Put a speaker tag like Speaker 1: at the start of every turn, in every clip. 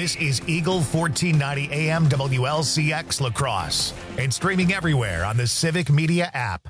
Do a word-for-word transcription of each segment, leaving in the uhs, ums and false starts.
Speaker 1: This is Eagle fourteen ninety A M W L C X La Crosse and streaming everywhere on the Civic Media app.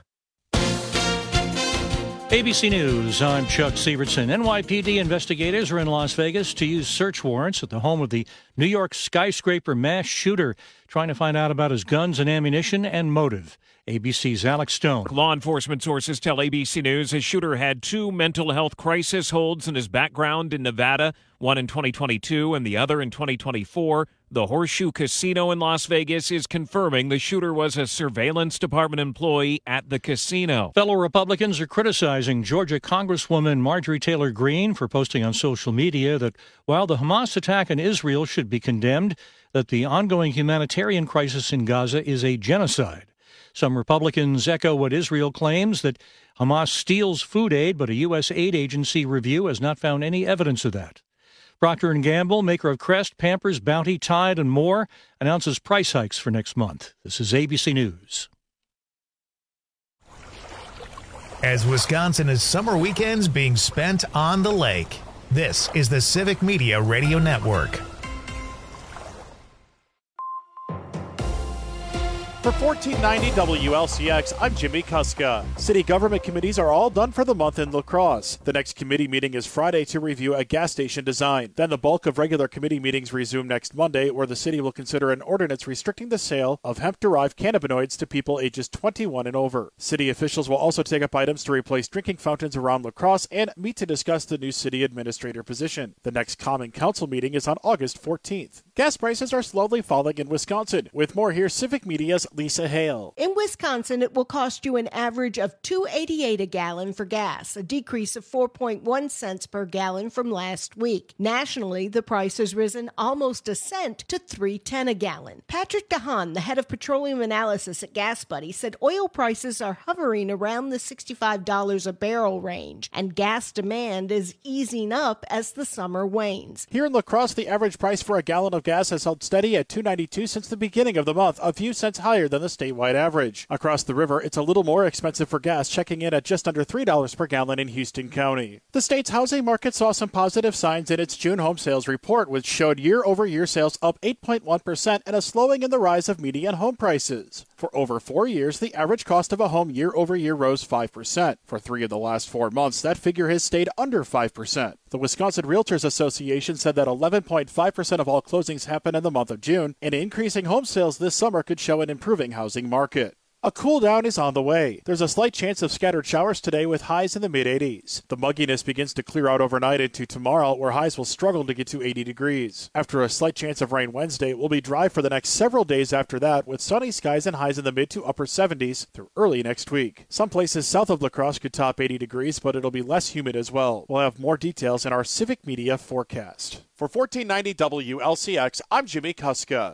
Speaker 2: A B C News, I'm Chuck Severson. N Y P D investigators are in Las Vegas to use search warrants at the home of the New York skyscraper mass shooter, trying to find out about his guns and ammunition and motive. A B C's Alex Stone.
Speaker 3: Law enforcement sources tell A B C News his shooter had two mental health crisis holds in his background in Nevada, one in twenty twenty-two and the other in twenty twenty-four. The Horseshoe Casino in Las Vegas is confirming the shooter was a surveillance department employee at the casino.
Speaker 2: Fellow Republicans are criticizing Georgia Congresswoman Marjorie Taylor Greene for posting on social media that while the Hamas attack in Israel should be condemned, that the ongoing humanitarian crisis in Gaza is a genocide. Some Republicans echo what Israel claims, that Hamas steals food aid, but a U S aid agency review has not found any evidence of that. Procter and Gamble, maker of Crest, Pampers, Bounty, Tide, and more, announces price hikes for next month. This is A B C News.
Speaker 1: As Wisconsin is summer weekends being spent on the lake, this is the Civic Media Radio Network.
Speaker 4: For fourteen ninety W L C X, I'm Jimmy Kuska. City government committees are all done for the month in La Crosse. The next committee meeting is Friday to review a gas station design. Then the bulk of regular committee meetings resume next Monday, where the city will consider an ordinance restricting the sale of hemp-derived cannabinoids to people ages twenty-one and over. City officials will also take up items to replace drinking fountains around La Crosse and meet to discuss the new city administrator position. The next common council meeting is on August fourteenth. Gas prices are slowly falling in Wisconsin. With more, here's Civic Media's Lisa Hale.
Speaker 5: In Wisconsin, it will cost you an average of two dollars and eighty-eight cents a gallon for gas, a decrease of four point one cents per gallon from last week. Nationally, the price has risen almost a cent to three dollars and ten cents a gallon. Patrick DeHaan, the head of petroleum analysis at Gas Buddy, said oil prices are hovering around the sixty-five dollars a barrel range, and gas demand is easing up as the summer wanes.
Speaker 4: Here in La Crosse, the average price for a gallon of gas has held steady at two dollars and ninety-two cents since the beginning of the month, a few cents higher than the statewide average. Across the river, it's a little more expensive for gas, checking in at just under three dollars per gallon in Houston County. The state's housing market saw some positive signs in its June home sales report, which showed year-over-year sales up eight point one percent and a slowing in the rise of median home prices. For over four years, the average cost of a home year-over-year rose five percent. For three of the last four months, that figure has stayed under five percent. The Wisconsin Realtors Association said that eleven point five percent of all closings happened in the month of June, and increasing home sales this summer could show an improving housing market. A cool down is on the way. There's a slight chance of scattered showers today with highs in the mid eighties. The mugginess begins to clear out overnight into tomorrow, where highs will struggle to get to eighty degrees. After a slight chance of rain Wednesday, it will be dry for the next several days after that, with sunny skies and highs in the mid to upper seventies through early next week. Some places south of La Crosse could top eighty degrees, but it'll be less humid as well. We'll have more details in our Civic Media forecast. For fourteen ninety W L C X, I'm Jimmy Kuska.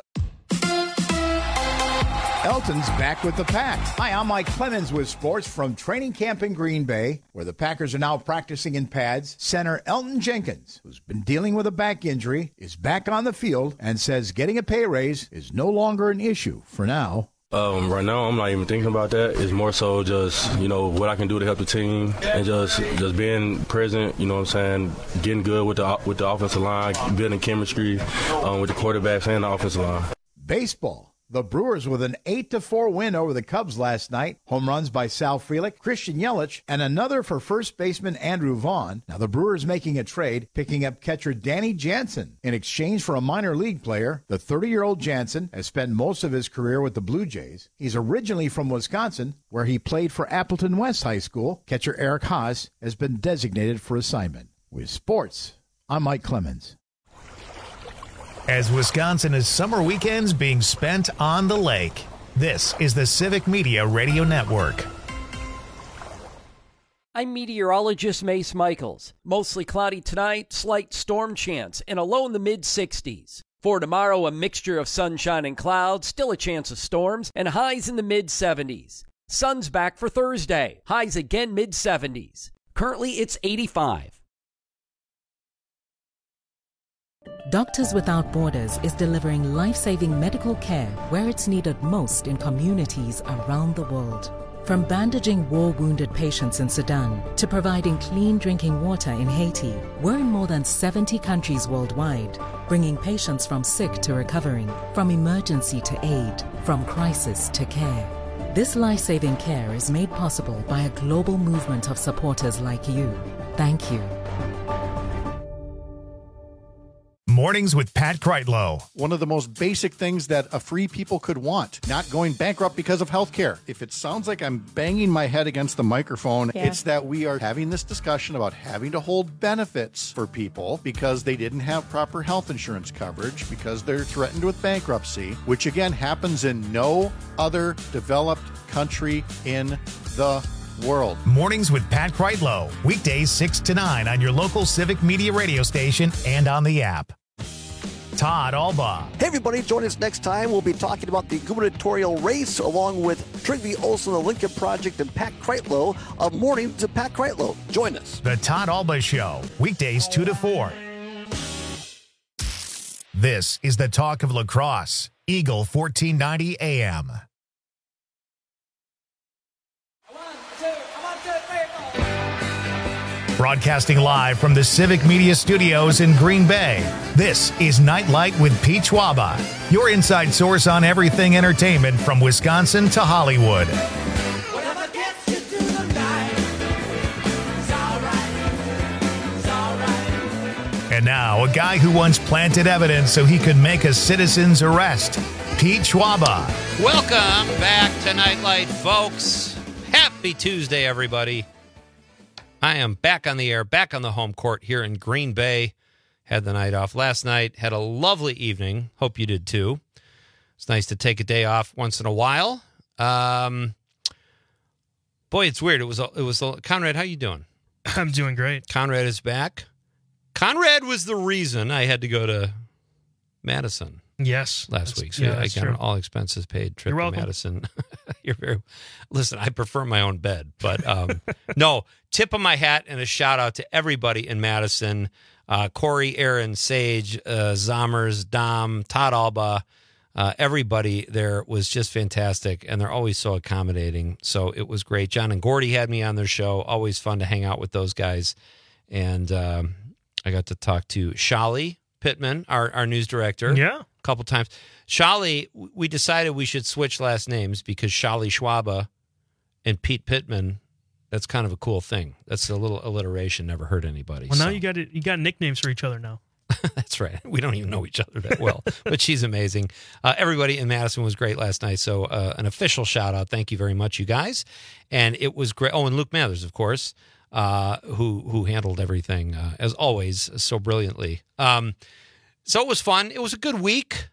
Speaker 6: Elton's back with the Pack. Hi, I'm Mike Clemens with sports from training camp in Green Bay, where the Packers are now practicing in pads. Center Elton Jenkins, who's been dealing with a back injury, is back on the field and says getting a pay raise is no longer an issue for now.
Speaker 7: Um, right now, I'm not even thinking about that. It's more so just, you know, what I can do to help the team and just just being present, you know what I'm saying, getting good with the with the offensive line, building chemistry um, with the quarterbacks and the offensive line.
Speaker 6: Baseball. The Brewers with an eight to four win over the Cubs last night. Home runs by Sal Frelick, Christian Yelich, and another for first baseman Andrew Vaughn. Now the Brewers making a trade, picking up catcher Danny Jansen in exchange for a minor league player. The thirty-year-old Jansen has spent most of his career with the Blue Jays. He's originally from Wisconsin, where he played for Appleton West High School. Catcher Eric Haas has been designated for assignment. With sports, I'm Mike Clemens.
Speaker 1: As Wisconsin is summer weekends being spent on the lake, this is the Civic Media Radio Network.
Speaker 8: I'm meteorologist Mace Michaels. Mostly cloudy tonight, slight storm chance, and a low in the mid-sixties. For tomorrow, a mixture of sunshine and clouds, still a chance of storms, and highs in the mid-seventies. Sun's back for Thursday, highs again mid-seventies. Currently, it's eighty-five.
Speaker 9: Doctors Without Borders is delivering life-saving medical care where it's needed most in communities around the world. From bandaging war-wounded patients in Sudan to providing clean drinking water in Haiti, we're in more than seventy countries worldwide, bringing patients from sick to recovering, from emergency to aid, from crisis to care. This life-saving care is made possible by a global movement of supporters like you. Thank you.
Speaker 1: Mornings with Pat Kreitlow.
Speaker 10: One of the most basic things that a free people could want, not going bankrupt because of health care. If it sounds like I'm banging my head against the microphone, yeah. It's that we are having this discussion about having to hold benefits for people because they didn't have proper health insurance coverage, because they're threatened with bankruptcy, which again happens in no other developed country in the world.
Speaker 1: Mornings with Pat Kreitlow. Weekdays six to nine on your local Civic Media radio station and on the app. Todd Alba.
Speaker 11: Hey everybody, join us next time. We'll be talking about the gubernatorial race along with Trygve Olsen of the Lincoln Project and Pat Kreitlow of Mornings with Pat Kreitlow. Join us.
Speaker 1: The Todd Alba Show. Weekdays two to four. This is the talk of lacrosse. Eagle fourteen ninety A M. Broadcasting live from the Civic Media Studios in Green Bay, this is Nightlight with Pete Schwaba, your inside source on everything entertainment from Wisconsin to Hollywood.
Speaker 12: Whatever gets you through the night, it's all right, it's all right.
Speaker 1: And now, a guy who once planted evidence so he could make a citizen's arrest, Pete Schwaba.
Speaker 13: Welcome back to Nightlight, folks. Happy Tuesday, everybody. I am back on the air, back on the home court here in Green Bay. Had the night off last night. Had a lovely evening. Hope you did too. It's nice to take a day off once in a while. Um, boy, it's weird. It was, it was Conrad, how you doing?
Speaker 14: I'm doing great.
Speaker 13: Conrad is back. Conrad was the reason I had to go to Madison.
Speaker 14: Yes.
Speaker 13: Last week. So
Speaker 14: yeah,
Speaker 13: I got
Speaker 14: true.
Speaker 13: an all expenses paid trip
Speaker 14: You're
Speaker 13: to
Speaker 14: welcome.
Speaker 13: Madison. You're very, listen, I prefer my own bed, but um, no, tip of my hat and a shout out to everybody in Madison. Uh, Corey, Aaron, Sage, uh, Zommers, Dom, Todd Alba, uh, everybody there was just fantastic. And they're always so accommodating. So it was great. John and Gordy had me on their show. Always fun to hang out with those guys. And um, I got to talk to Shali Pittman, our, our news director.
Speaker 14: Yeah.
Speaker 13: Couple times. Shali, we decided we should switch last names because Shali Schwaba and Pete Pittman, that's kind of a cool thing. That's a little alliteration, never hurt anybody.
Speaker 14: Well, now
Speaker 13: so.
Speaker 14: you got it. You got nicknames for each other now.
Speaker 13: That's right. We don't even know each other that well, but she's amazing. Uh, everybody in Madison was great last night, so uh, an official shout out. Thank you very much, you guys. And it was great. Oh, and Luke Mathers, of course, uh, who who handled everything uh, as always so brilliantly. Um, So it was fun. It was a good week.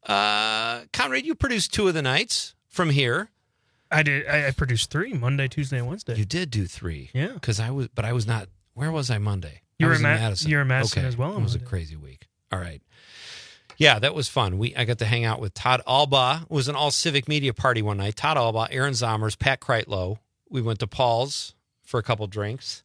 Speaker 13: Uh, Conrad, you produced two of the nights from here.
Speaker 14: I did. I, I produced three: Monday, Tuesday, and Wednesday.
Speaker 13: You did do three,
Speaker 14: yeah.
Speaker 13: Because I was, but I was not. Where was I Monday?
Speaker 14: You
Speaker 13: I
Speaker 14: were
Speaker 13: was
Speaker 14: in
Speaker 13: in
Speaker 14: Ma-
Speaker 13: Madison.
Speaker 14: You were in Madison
Speaker 13: okay.
Speaker 14: as well.
Speaker 13: It was
Speaker 14: Monday.
Speaker 13: a crazy week. All right. Yeah, that was fun. We I got to hang out with Todd Alba. It was an all civic media party one night. Todd Alba, Aaron Zommers, Pat Kreitlow. We went to Paul's for a couple drinks.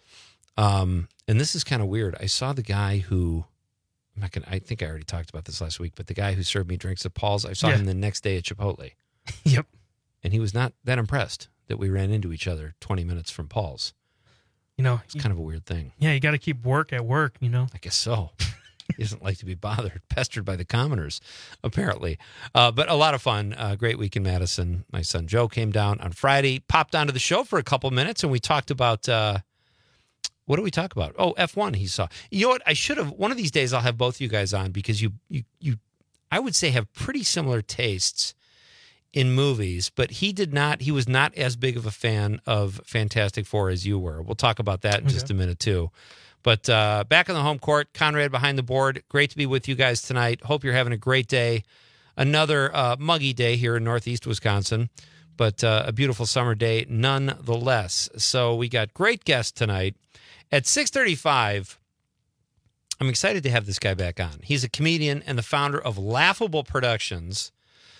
Speaker 13: Um, and this is kind of weird. I saw the guy who. I'm not gonna, I think I already talked about this last week, but the guy who served me drinks at Paul's, I saw
Speaker 14: yeah.
Speaker 13: him the next day at Chipotle.
Speaker 14: Yep.
Speaker 13: And he was not that impressed that we ran into each other twenty minutes from Paul's.
Speaker 14: You know,
Speaker 13: it's kind of a weird thing.
Speaker 14: Yeah, you got to keep work at work, you know.
Speaker 13: I guess so. He doesn't like to be bothered, pestered by the commoners, apparently. Uh, but a lot of fun. Uh, great week in Madison. My son Joe came down on Friday, popped onto the show for a couple minutes, and we talked about... Uh, What do we talk about? Oh, F one he saw. You know what? I should have, one of these days I'll have both you guys on because you, you, you, I would say have pretty similar tastes in movies, but he did not, he was not as big of a fan of Fantastic Four as you were. We'll talk about that in
Speaker 14: okay.
Speaker 13: just a minute too. But uh, back on the home court, Conrad behind the board. Great to be with you guys tonight. Hope you're having a great day. Another uh, muggy day here in Northeast Wisconsin, but uh, a beautiful summer day nonetheless. So we got great guests tonight. At six thirty-five, I'm excited to have this guy back on. He's a comedian and the founder of Laughable Productions.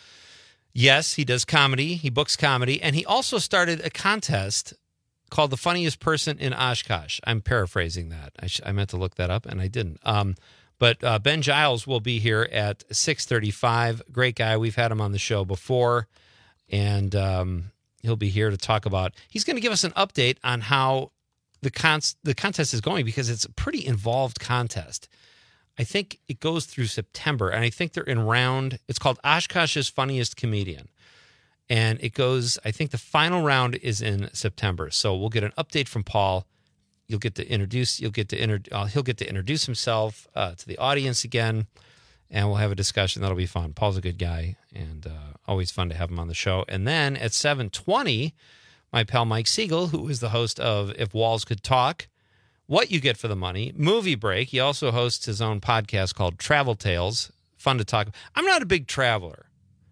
Speaker 13: Yes, he does comedy. He books comedy. And he also started a contest called The Funniest Person in Oshkosh. I'm paraphrasing that. I, sh- I meant to look that up, and I didn't. Um, but uh, Ben Giles will be here at six thirty-five. Great guy. We've had him on the show before. And... Um, he'll be here to talk about. He's going to give us an update on how the con- the contest is going, because it's a pretty involved contest. I think it goes through September, and I think they're in round. It's called Oshkosh's Funniest Comedian, and it goes. I think the final round is in September. So we'll get an update from Paul. You'll get to introduce. You'll get to inter, uh, He'll get to introduce himself uh, to the audience again, and we'll have a discussion. That'll be fun. Paul's a good guy, and uh, always fun to have him on the show. And then at seven twenty, my pal Mike Siegel, who is the host of If Walls Could Talk, What You Get for the Money, Movie Break. He also hosts his own podcast called Travel Tales. Fun to talk. I'm not a big traveler.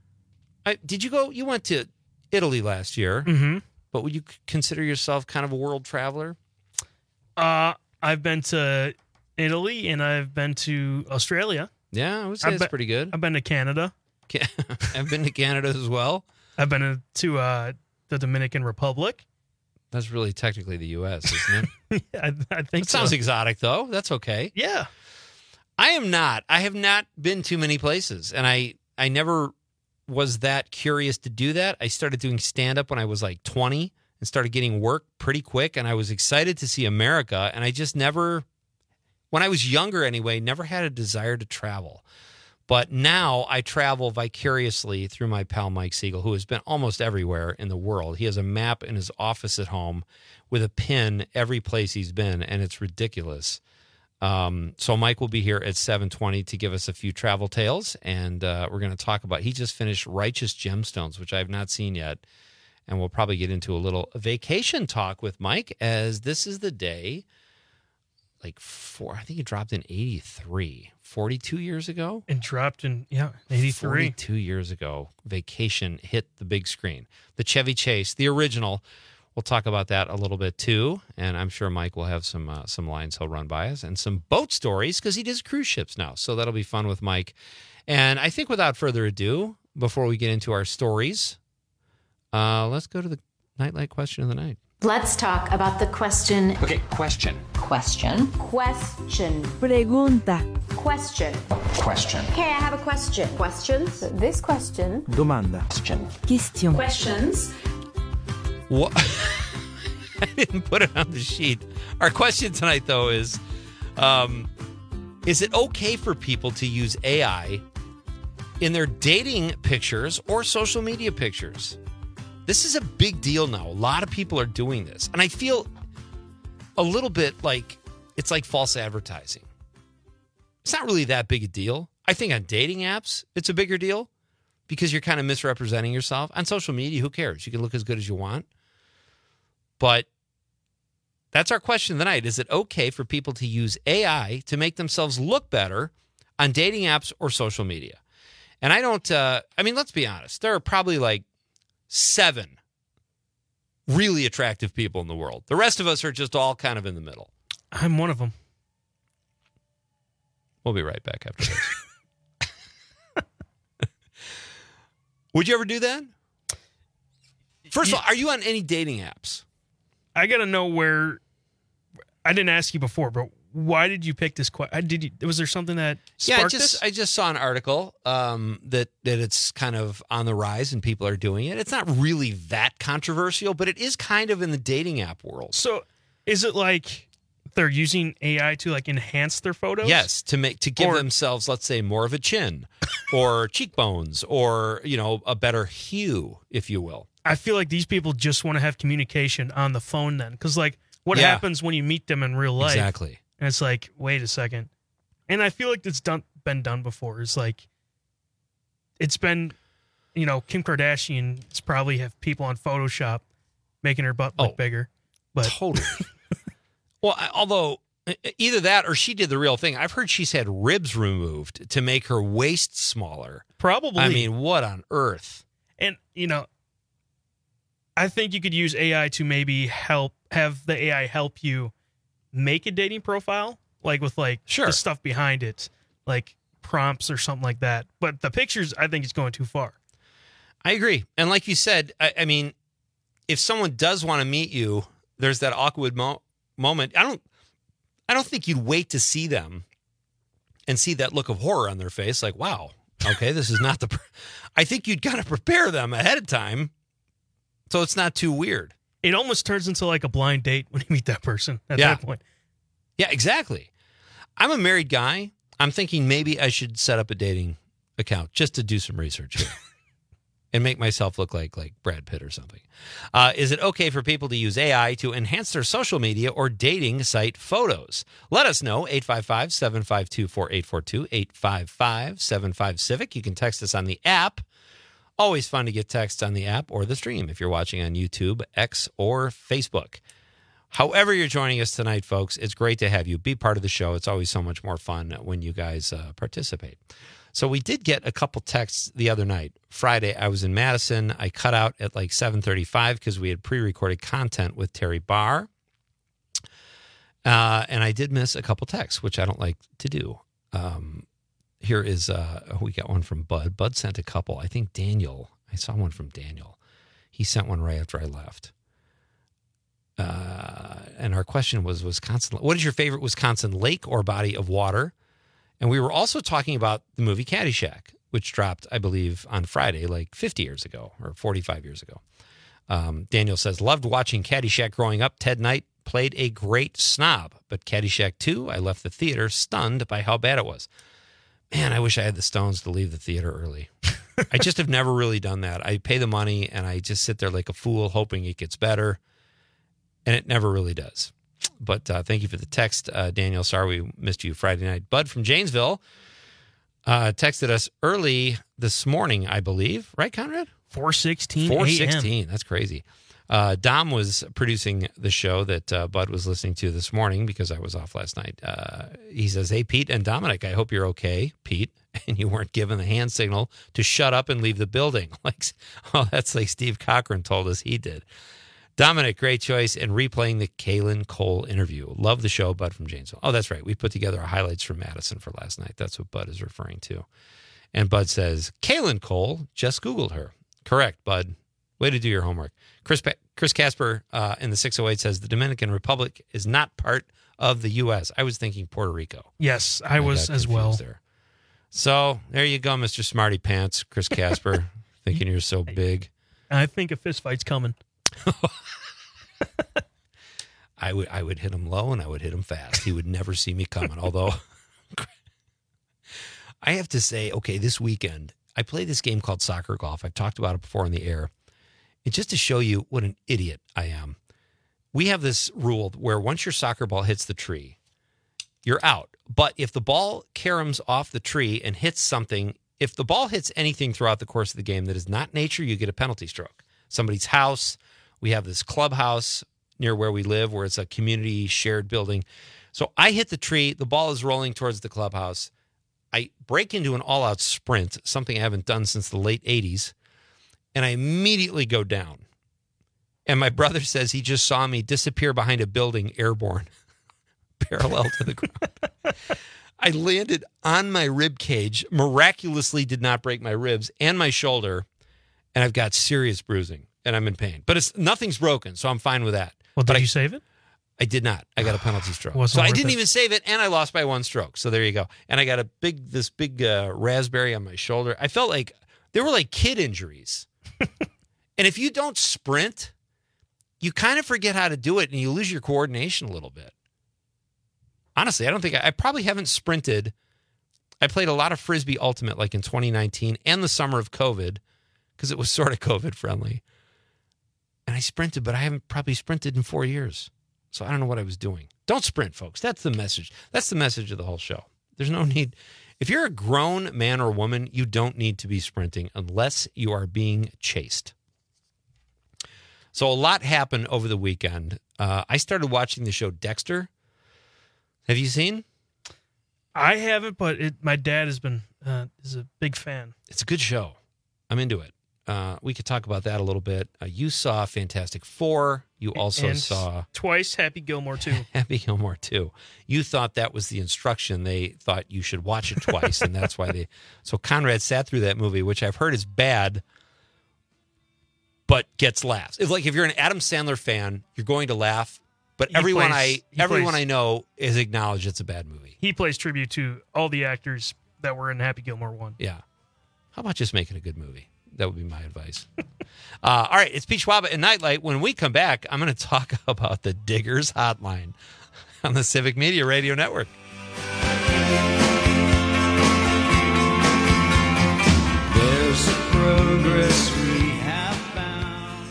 Speaker 13: I, did you go? You went to Italy last year,
Speaker 14: Mm-hmm.
Speaker 13: but would you consider yourself kind of a world traveler?
Speaker 14: Uh, I've been to Italy and I've been to Australia.
Speaker 13: Yeah, I would say
Speaker 14: I've
Speaker 13: it's
Speaker 14: been-
Speaker 13: pretty good.
Speaker 14: I've been to Canada.
Speaker 13: I've been to Canada as well.
Speaker 14: I've been to uh, the Dominican Republic.
Speaker 13: That's really technically the U S, isn't it?
Speaker 14: I, I think
Speaker 13: It sounds
Speaker 14: so.
Speaker 13: exotic, though. That's okay.
Speaker 14: Yeah.
Speaker 13: I am not. I have not been too many places, and I, I never was that curious to do that. I started doing stand-up when I was like twenty and started getting work pretty quick, and I was excited to see America, and I just never, when I was younger anyway, never had a desire to travel. But now I travel vicariously through my pal Mike Siegel, who has been almost everywhere in the world. He has a map in his office at home with a pin every place he's been, and it's ridiculous. Um, so Mike will be here at seven twenty to give us a few travel tales, and uh, we're going to talk about, he just finished Righteous Gemstones, which I have not seen yet, and we'll probably get into a little vacation talk with Mike, as this is the day, like four, I think he dropped in eighty-three, forty-two years ago?
Speaker 14: And dropped in, yeah, eighty-three.
Speaker 13: forty-two years ago, Vacation hit the big screen. The Chevy Chase, the original. We'll talk about that a little bit too, and I'm sure Mike will have some uh, some lines he'll run by us and some boat stories, because he does cruise ships now. So that'll be fun with Mike. And I think without further ado, before we get into our stories, uh, let's go to the Nightlight question of the night.
Speaker 15: Let's talk about the question.
Speaker 16: Okay, question.
Speaker 15: Question. Question.
Speaker 17: Pregunta.
Speaker 15: Question.
Speaker 16: Question.
Speaker 15: Okay, I have a question. Questions? This question.
Speaker 16: Domanda. Question.
Speaker 17: Question.
Speaker 15: Questions.
Speaker 13: What? I didn't put it on the sheet. Our question tonight, though, is, um, is it okay for people to use A I in their dating pictures or social media pictures? This is a big deal now. A lot of people are doing this. And I feel a little bit like it's like false advertising. It's not really that big a deal. I think on dating apps, it's a bigger deal because you're kind of misrepresenting yourself. On social media, who cares? You can look as good as you want. But that's our question of the night. Is it okay for people to use A I to make themselves look better on dating apps or social media? And I don't, uh, I mean, let's be honest. There are probably like seven really attractive people in the world. The rest of us are just all kind of in the middle.
Speaker 14: I'm one of them.
Speaker 13: We'll be right back after this. Would you ever do that? First of all, are you on any dating apps?
Speaker 14: I got to know where. I didn't ask you before, but why did you pick this question? Did you? Was there something that sparked
Speaker 13: Yeah, I just
Speaker 14: this?
Speaker 13: I just saw an article um, that that it's kind of on the rise and people are doing it. It's not really that controversial, but it is kind of in the dating app world.
Speaker 14: So, is it like they're using A I to like enhance their photos?
Speaker 13: Yes, to make to give
Speaker 14: Or-
Speaker 13: themselves, let's say, more of a chin, or cheekbones, or you know, a better hue, if you will.
Speaker 14: I feel like these people just want to have communication on the phone then. Because, like, what
Speaker 13: Yeah.
Speaker 14: happens when you meet them in real life?
Speaker 13: Exactly.
Speaker 14: And it's like, wait a second. And I feel like it's done been done before. It's like, it's been, you know, Kim Kardashian's probably have people on Photoshop making her butt look
Speaker 13: Oh,
Speaker 14: bigger. But
Speaker 13: Totally. Well, I- although uh, either that or she did the real thing. I've heard she's had ribs removed to make her waist smaller.
Speaker 14: probably.
Speaker 13: I mean, what on earth?
Speaker 14: And, you know, I think you could use A I to maybe help, have the A I help you make a dating profile, like with like
Speaker 13: Sure.
Speaker 14: the stuff behind it, like prompts or something like that. But the pictures, I think it's going too far.
Speaker 13: I agree. And like you said, I, I mean, if someone does want to meet you, there's that awkward mo- moment. I don't, I don't think you'd wait to see them and see that look of horror on their face. Like, wow, okay, this is not the. Pr-. I think you'd kind of prepare them ahead of time So it's not too weird.
Speaker 14: It almost turns into like a blind date when you meet that person at
Speaker 13: Yeah.
Speaker 14: that point.
Speaker 13: Yeah, exactly. I'm a married guy. I'm thinking maybe I should set up a dating account just to do some research here and make myself look like like Brad Pitt or something. Uh, is it okay for people to use A I to enhance their social media or dating site photos? Let us know. eight five five, seven five two, four eight four two, eight five five, seven five, Civic. You can text us on the app. Always fun to get texts on the app or the stream if you're watching on YouTube, X, or Facebook. However you're joining us tonight, folks, it's great to have you be part of the show. It's always so much more fun when you guys uh, participate. So we did get a couple texts the other night. Friday, I was in Madison. I cut out at like seven thirty-five because we had pre-recorded content with Terry Barr. Uh, and I did miss a couple texts, which I don't like to do. Um, here is, uh, we got one from Bud. Bud sent a couple. I think Daniel, I saw one from Daniel. He sent one right after I left. Uh, and our question was, Wisconsin, what is your favorite Wisconsin lake or body of water? And we were also talking about the movie Caddyshack, which dropped, I believe, on Friday, like fifty years ago or forty-five years ago. Um, Daniel says, loved watching Caddyshack growing up. Ted Knight played a great snob, but Caddyshack two, I left the theater stunned by how bad it was. Man, I wish I had the stones to leave the theater early. I just have never really done that. I pay the money and I just sit there like a fool hoping it gets better. And it never really does. But uh, thank you for the text, uh, Daniel. Sorry we missed you Friday night. Bud from Janesville uh, texted us early this morning, I believe. Right, Conrad?
Speaker 14: four sixteen
Speaker 13: four sixteen. That's crazy. Uh, Dom was producing the show that uh, Bud was listening to this morning because I was off last night. Uh, he says, hey, Pete and Dominic, I hope you're okay, Pete, and you weren't given the hand signal to shut up and leave the building. Like, oh, that's like Steve Cochran told us he did. Dominic, great choice, and replaying the Kaylin Cole interview. Love the show, Bud from Janesville. Oh, that's right. We put together our highlights from Madison for last night. That's what Bud is referring to. And Bud says, Kaylin Cole, just Googled her. Correct, Bud. Way to do your homework. Chris pa- Chris Casper uh, in the six oh eight says the Dominican Republic is not part of the U S. I was thinking Puerto Rico.
Speaker 14: Yes, I, I was as well.
Speaker 13: There. So there you go, Mister Smarty Pants, Chris Casper, thinking you're so big.
Speaker 14: I think a fist fight's coming.
Speaker 13: I would I would hit him low and I would hit him fast. He would never see me coming. Although I have to say, okay, this weekend I played this game called Soccer Golf. I've talked about it before on the air. And just to show you what an idiot I am, we have this rule where once your soccer ball hits the tree, you're out. But if the ball caroms off the tree and hits something, if the ball hits anything throughout the course of the game that is not nature, you get a penalty stroke. Somebody's house. We have this clubhouse near where we live where it's a community shared building. So I hit the tree. The ball is rolling towards the clubhouse. I break into an all-out sprint, something I haven't done since the late eighties, and I immediately go down. And my brother says he just saw me disappear behind a building airborne, parallel to the ground. I landed on my rib cage, miraculously did not break my ribs and my shoulder, and I've got serious bruising, and I'm in pain. But it's nothing's broken, so I'm fine with that.
Speaker 14: Well,
Speaker 13: but
Speaker 14: did
Speaker 13: I,
Speaker 14: you save it?
Speaker 13: I did not. I got a penalty stroke.
Speaker 14: Wasn't
Speaker 13: So I
Speaker 14: worth
Speaker 13: didn't
Speaker 14: it.
Speaker 13: even save it, and I lost by one stroke. So there you go. And I got a big, this big uh, raspberry on my shoulder. I felt like they were like kid injuries. And if you don't sprint, you kind of forget how to do it, and you lose your coordination a little bit. Honestly, I don't think I, I probably haven't sprinted. I played a lot of Frisbee Ultimate like in twenty nineteen and the summer of COVID because it was sort of COVID friendly. And I sprinted, but I haven't probably sprinted in four years. So I don't know what I was doing. Don't sprint, folks. That's the message. That's the message of the whole show. There's no need. If you're a grown man or woman, you don't need to be sprinting unless you are being chased. So a lot happened over the weekend. Uh, I started watching the show Dexter. Have you seen?
Speaker 14: I haven't, but it, my dad has been uh, is a big fan.
Speaker 13: It's a good show. I'm into it. Uh, we could talk about that a little bit. Uh, you saw Fantastic Four. You also
Speaker 14: And
Speaker 13: saw
Speaker 14: twice Happy Gilmore too.
Speaker 13: Happy Gilmore too. You thought that was the instruction. They thought you should watch it twice, and that's why they. So Conrad sat through that movie, which I've heard is bad, but gets laughs. It's like if you're an Adam Sandler fan, you're going to laugh. But
Speaker 14: He
Speaker 13: everyone
Speaker 14: plays-
Speaker 13: I
Speaker 14: he
Speaker 13: everyone
Speaker 14: plays-
Speaker 13: I know is acknowledged it's a bad movie.
Speaker 14: He plays tribute to all the actors that were in Happy Gilmore one.
Speaker 13: Yeah. How about just making a good movie? That would be my advice. uh, all right, it's Pete Schwaba and Nightlight. When we come back, I'm going to talk about the Diggers Hotline on the Civic Media Radio Network.
Speaker 12: There's progress we have found.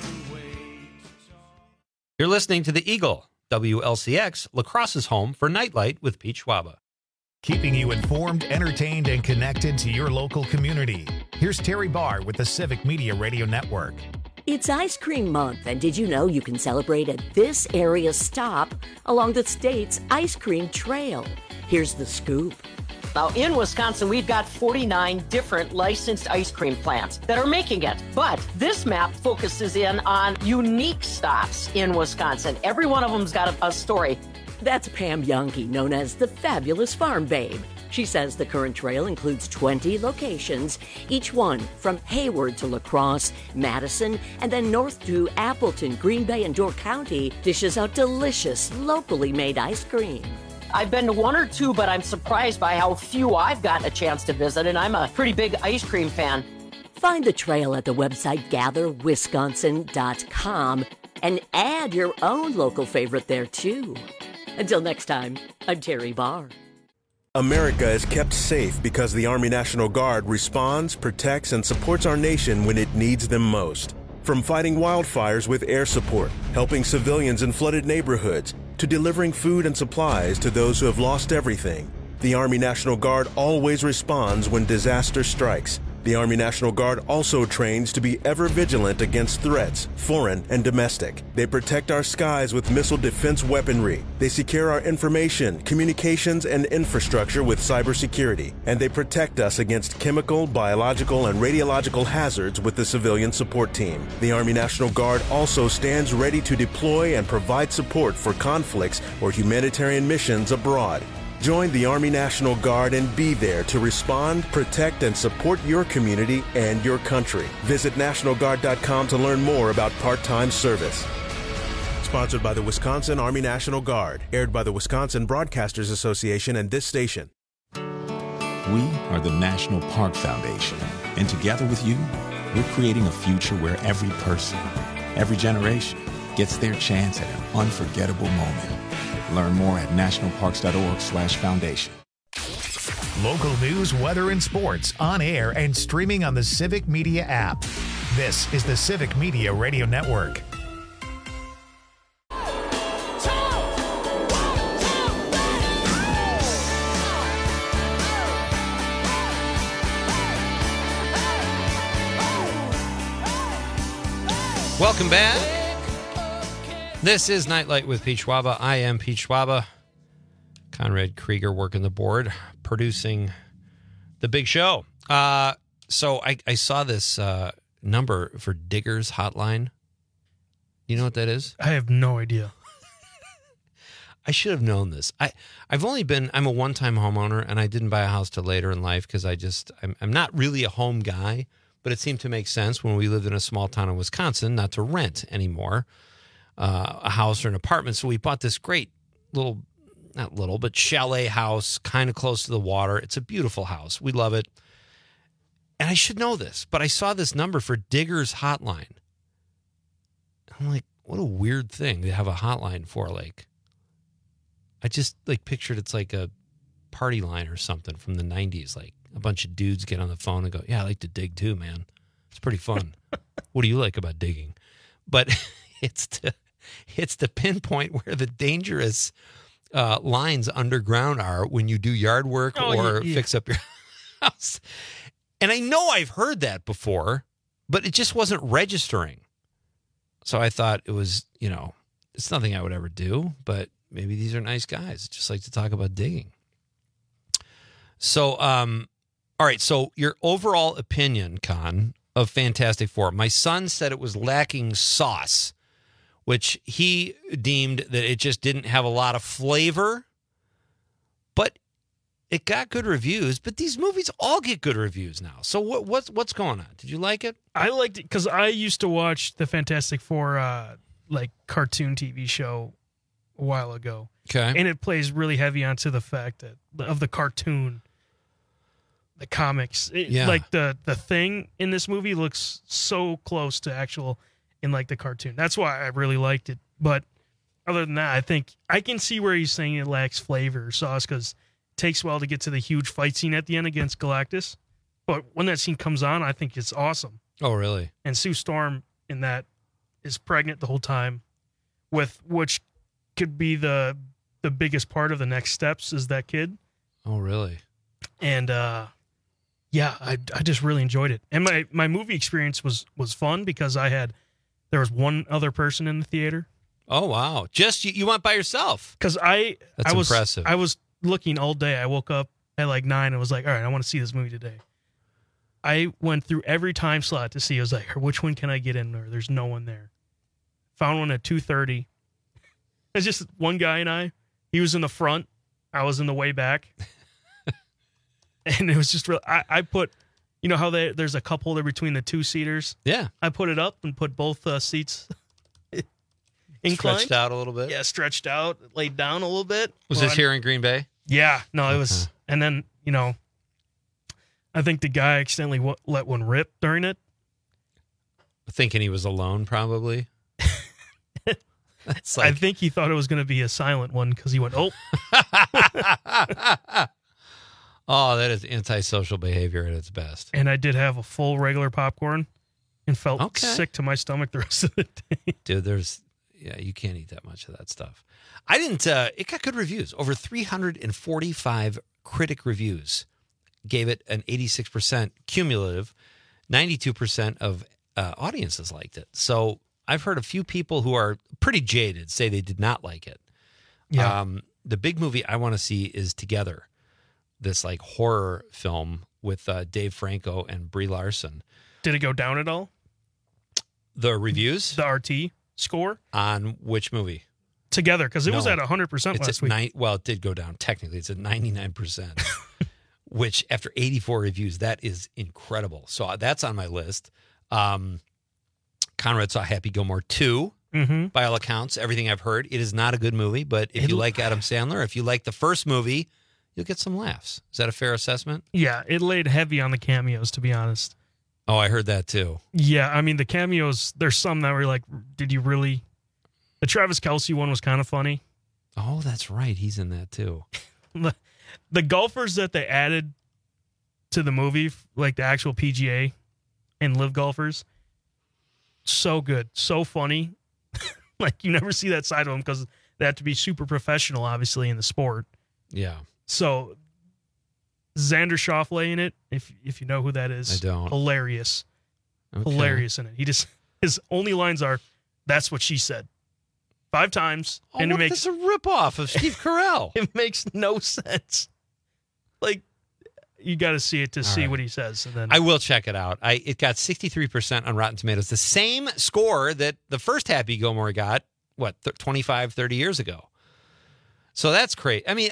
Speaker 13: You're listening to the Eagle, W L C X, La Crosse's home for Nightlight with Pete Schwaba.
Speaker 1: Keeping you informed, entertained, and connected to your local community. Here's Terry Barr with the Civic Media Radio Network.
Speaker 17: It's Ice Cream Month, and did you know you can celebrate at this area stop along the state's ice cream trail? Here's the scoop.
Speaker 18: Now, in Wisconsin, we've got forty-nine different licensed ice cream plants that are making it. But this map focuses in on unique stops in Wisconsin. Every one of them's got a, a story.
Speaker 17: That's Pam Youngke, known as the Fabulous Farm Babe. She says the current trail includes twenty locations, each one from Hayward to La Crosse, Madison, and then north to Appleton, Green Bay, and Door County dishes out delicious, locally made ice cream.
Speaker 18: I've been to one or two, but I'm surprised by how few I've gotten a chance to visit, and I'm a pretty big ice cream fan.
Speaker 17: Find the trail at the website gather wisconsin dot com and add your own local favorite there, too. Until next time, I'm Terry Barr.
Speaker 19: America is kept safe because the Army National Guard responds, protects, and supports our nation when it needs them most. From fighting wildfires with air support, helping civilians in flooded neighborhoods, to delivering food and supplies to those who have lost everything, the Army National Guard always responds when disaster strikes. The Army National Guard also trains to be ever vigilant against threats, foreign and domestic. They protect our skies with missile defense weaponry. They secure our information, communications, and infrastructure with cybersecurity. And they protect us against chemical, biological, and radiological hazards with the civilian support team. The Army National Guard also stands ready to deploy and provide support for conflicts or humanitarian missions abroad. Join the Army National Guard and be there to respond, protect, and support your community and your country. Visit National Guard dot com to learn more about part-time service. Sponsored by the Wisconsin Army National Guard. Aired by the Wisconsin Broadcasters Association and this station.
Speaker 20: We are the National Park Foundation, and together with you, we're creating a future where every person, every generation, gets their chance at an unforgettable moment. Learn more at national parks dot org slash foundation.
Speaker 1: Local news, weather, and sports on air and streaming on the Civic Media app. This is the Civic Media Radio Network.
Speaker 13: Welcome back. This is Nightlight with Pete Schwaba. I am Pete Schwaba. Conrad Krieger working the board, producing the big show. Uh, so I, I saw this uh, number for Diggers Hotline. You know what that is?
Speaker 14: I have no idea.
Speaker 13: I should have known this. I, I've only been, I'm a one-time homeowner, and I didn't buy a house till later in life because I just, I'm, I'm not really a home guy, but it seemed to make sense when we lived in a small town in Wisconsin not to rent anymore. Uh, a house or an apartment. So we bought this great little, not little, but chalet house kind of close to the water. It's a beautiful house. We love it. And I should know this, but I saw this number for Diggers Hotline. I'm like, what a weird thing to have a hotline for. Like, I just like pictured it's like a party line or something from the nineties. Like a bunch of dudes get on the phone and go, yeah, I like to dig too, man. It's pretty fun. What do you like about digging? But it's to... It's to pinpoint where the dangerous uh, lines underground are when you do yard work
Speaker 14: oh,
Speaker 13: or
Speaker 14: yeah.
Speaker 13: fix up your house. And I know I've heard that before, but it just wasn't registering. So I thought it was, you know, it's nothing I would ever do, but maybe these are nice guys. Just like to talk about digging. So, um, all right. So your overall opinion, Con, of Fantastic Four. My son said it was lacking sauce, which he deemed that it just didn't have a lot of flavor, but it got good reviews. But these movies all get good reviews now. So what, what's what's going on? Did you like it?
Speaker 14: I liked it because I used to watch the Fantastic Four uh, like cartoon T V show a while ago.
Speaker 13: Okay,
Speaker 14: and it plays really heavy onto the fact that of the cartoon the comics. It,
Speaker 13: Yeah.
Speaker 14: Like the the thing in this movie looks so close to actual in like the cartoon. That's why I really liked it. But other than that, I think I can see where he's saying it lacks flavor or sauce because it takes a while to get to the huge fight scene at the end against Galactus. But when that scene comes on, I think it's awesome.
Speaker 13: Oh, really?
Speaker 14: And Sue Storm in that is pregnant the whole time, with which could be the the biggest part of the next steps is that kid.
Speaker 13: Oh, really?
Speaker 14: And uh, yeah, I I just really enjoyed it. And my my movie experience was was fun because I had there was one other person in the theater.
Speaker 13: Oh, wow! Just you, you went by yourself?
Speaker 14: Because I
Speaker 13: That's
Speaker 14: I was
Speaker 13: impressive.
Speaker 14: I was looking all day. I woke up at like nine and was like, all right, I want to see this movie today. I went through every time slot to see. I was like, which one can I get in there? There's no one there. Found one at two thirty. It's just one guy and I. He was in the front. I was in the way back. And it was just real. I, I put, you know how they, there's a cup holder between the two seaters?
Speaker 13: Yeah.
Speaker 14: I put it up and put both uh, seats inclined.
Speaker 13: Stretched out a little bit?
Speaker 14: Yeah, stretched out, laid down a little bit.
Speaker 13: Was
Speaker 14: Well,
Speaker 13: this here in Green Bay?
Speaker 14: Yeah. No, it was. And then, you know, I think the guy accidentally w- let one rip during it.
Speaker 13: Thinking he was alone, probably. That's like...
Speaker 14: I think he thought it was going to be a silent one because he went, oh.
Speaker 13: Oh, that is antisocial behavior at its best.
Speaker 14: And I did have a full regular popcorn and felt
Speaker 13: Okay.
Speaker 14: sick to my stomach the rest of the day.
Speaker 13: Dude, there's, yeah, you can't eat that much of that stuff. I didn't, uh, it got good reviews. Over three hundred forty-five critic reviews gave it an eighty-six percent cumulative. ninety-two percent of uh, audiences liked it. So I've heard a few people who are pretty jaded say they did not like it.
Speaker 14: Yeah.
Speaker 13: Um, the big movie I want to see is Together, this like horror film with uh, Dave Franco and Brie Larson.
Speaker 14: Did it go down at all?
Speaker 13: The reviews?
Speaker 14: The R T score?
Speaker 13: On which movie?
Speaker 14: Together, because it was
Speaker 13: No.
Speaker 14: at one hundred percent
Speaker 13: It's
Speaker 14: last
Speaker 13: at
Speaker 14: week.
Speaker 13: nine, well, it did go down. Technically, it's at ninety-nine percent, which after eighty-four reviews, that is incredible. So that's on my list. Um, Conrad saw Happy Gilmore two.
Speaker 14: Mhm.
Speaker 13: By all accounts, everything I've heard, it is not a good movie. But if
Speaker 14: It-
Speaker 13: you like Adam Sandler, if you like the first movie, you'll get some laughs. Is that a fair assessment?
Speaker 14: Yeah, it laid heavy on the cameos, to be honest.
Speaker 13: Oh, I heard that too.
Speaker 14: Yeah, I mean, the cameos, there's some that were like, did you really? The Travis Kelce one was kind of funny.
Speaker 13: Oh, that's right. He's in that too.
Speaker 14: the, the golfers that they added to the movie, like the actual P G A and live golfers, so good, so funny. Like, you never see that side of them because they have to be super professional, obviously, in the sport.
Speaker 13: Yeah.
Speaker 14: So, Xander Schauffele in it, if if you know who that is.
Speaker 13: I don't.
Speaker 14: Hilarious.
Speaker 13: Okay.
Speaker 14: Hilarious in it. He just, his only lines are, that's what she said. Five times.
Speaker 13: Oh,
Speaker 14: and it
Speaker 13: what,
Speaker 14: makes
Speaker 13: that's a ripoff of Steve Carell.
Speaker 14: it makes no sense. Like, you got to see it to
Speaker 13: All
Speaker 14: see
Speaker 13: right.
Speaker 14: what he says. And then
Speaker 13: I will check it out. I It got sixty-three percent on Rotten Tomatoes, the same score that the first Happy Gilmore got, what, th- twenty-five, thirty years ago. So that's great. I mean,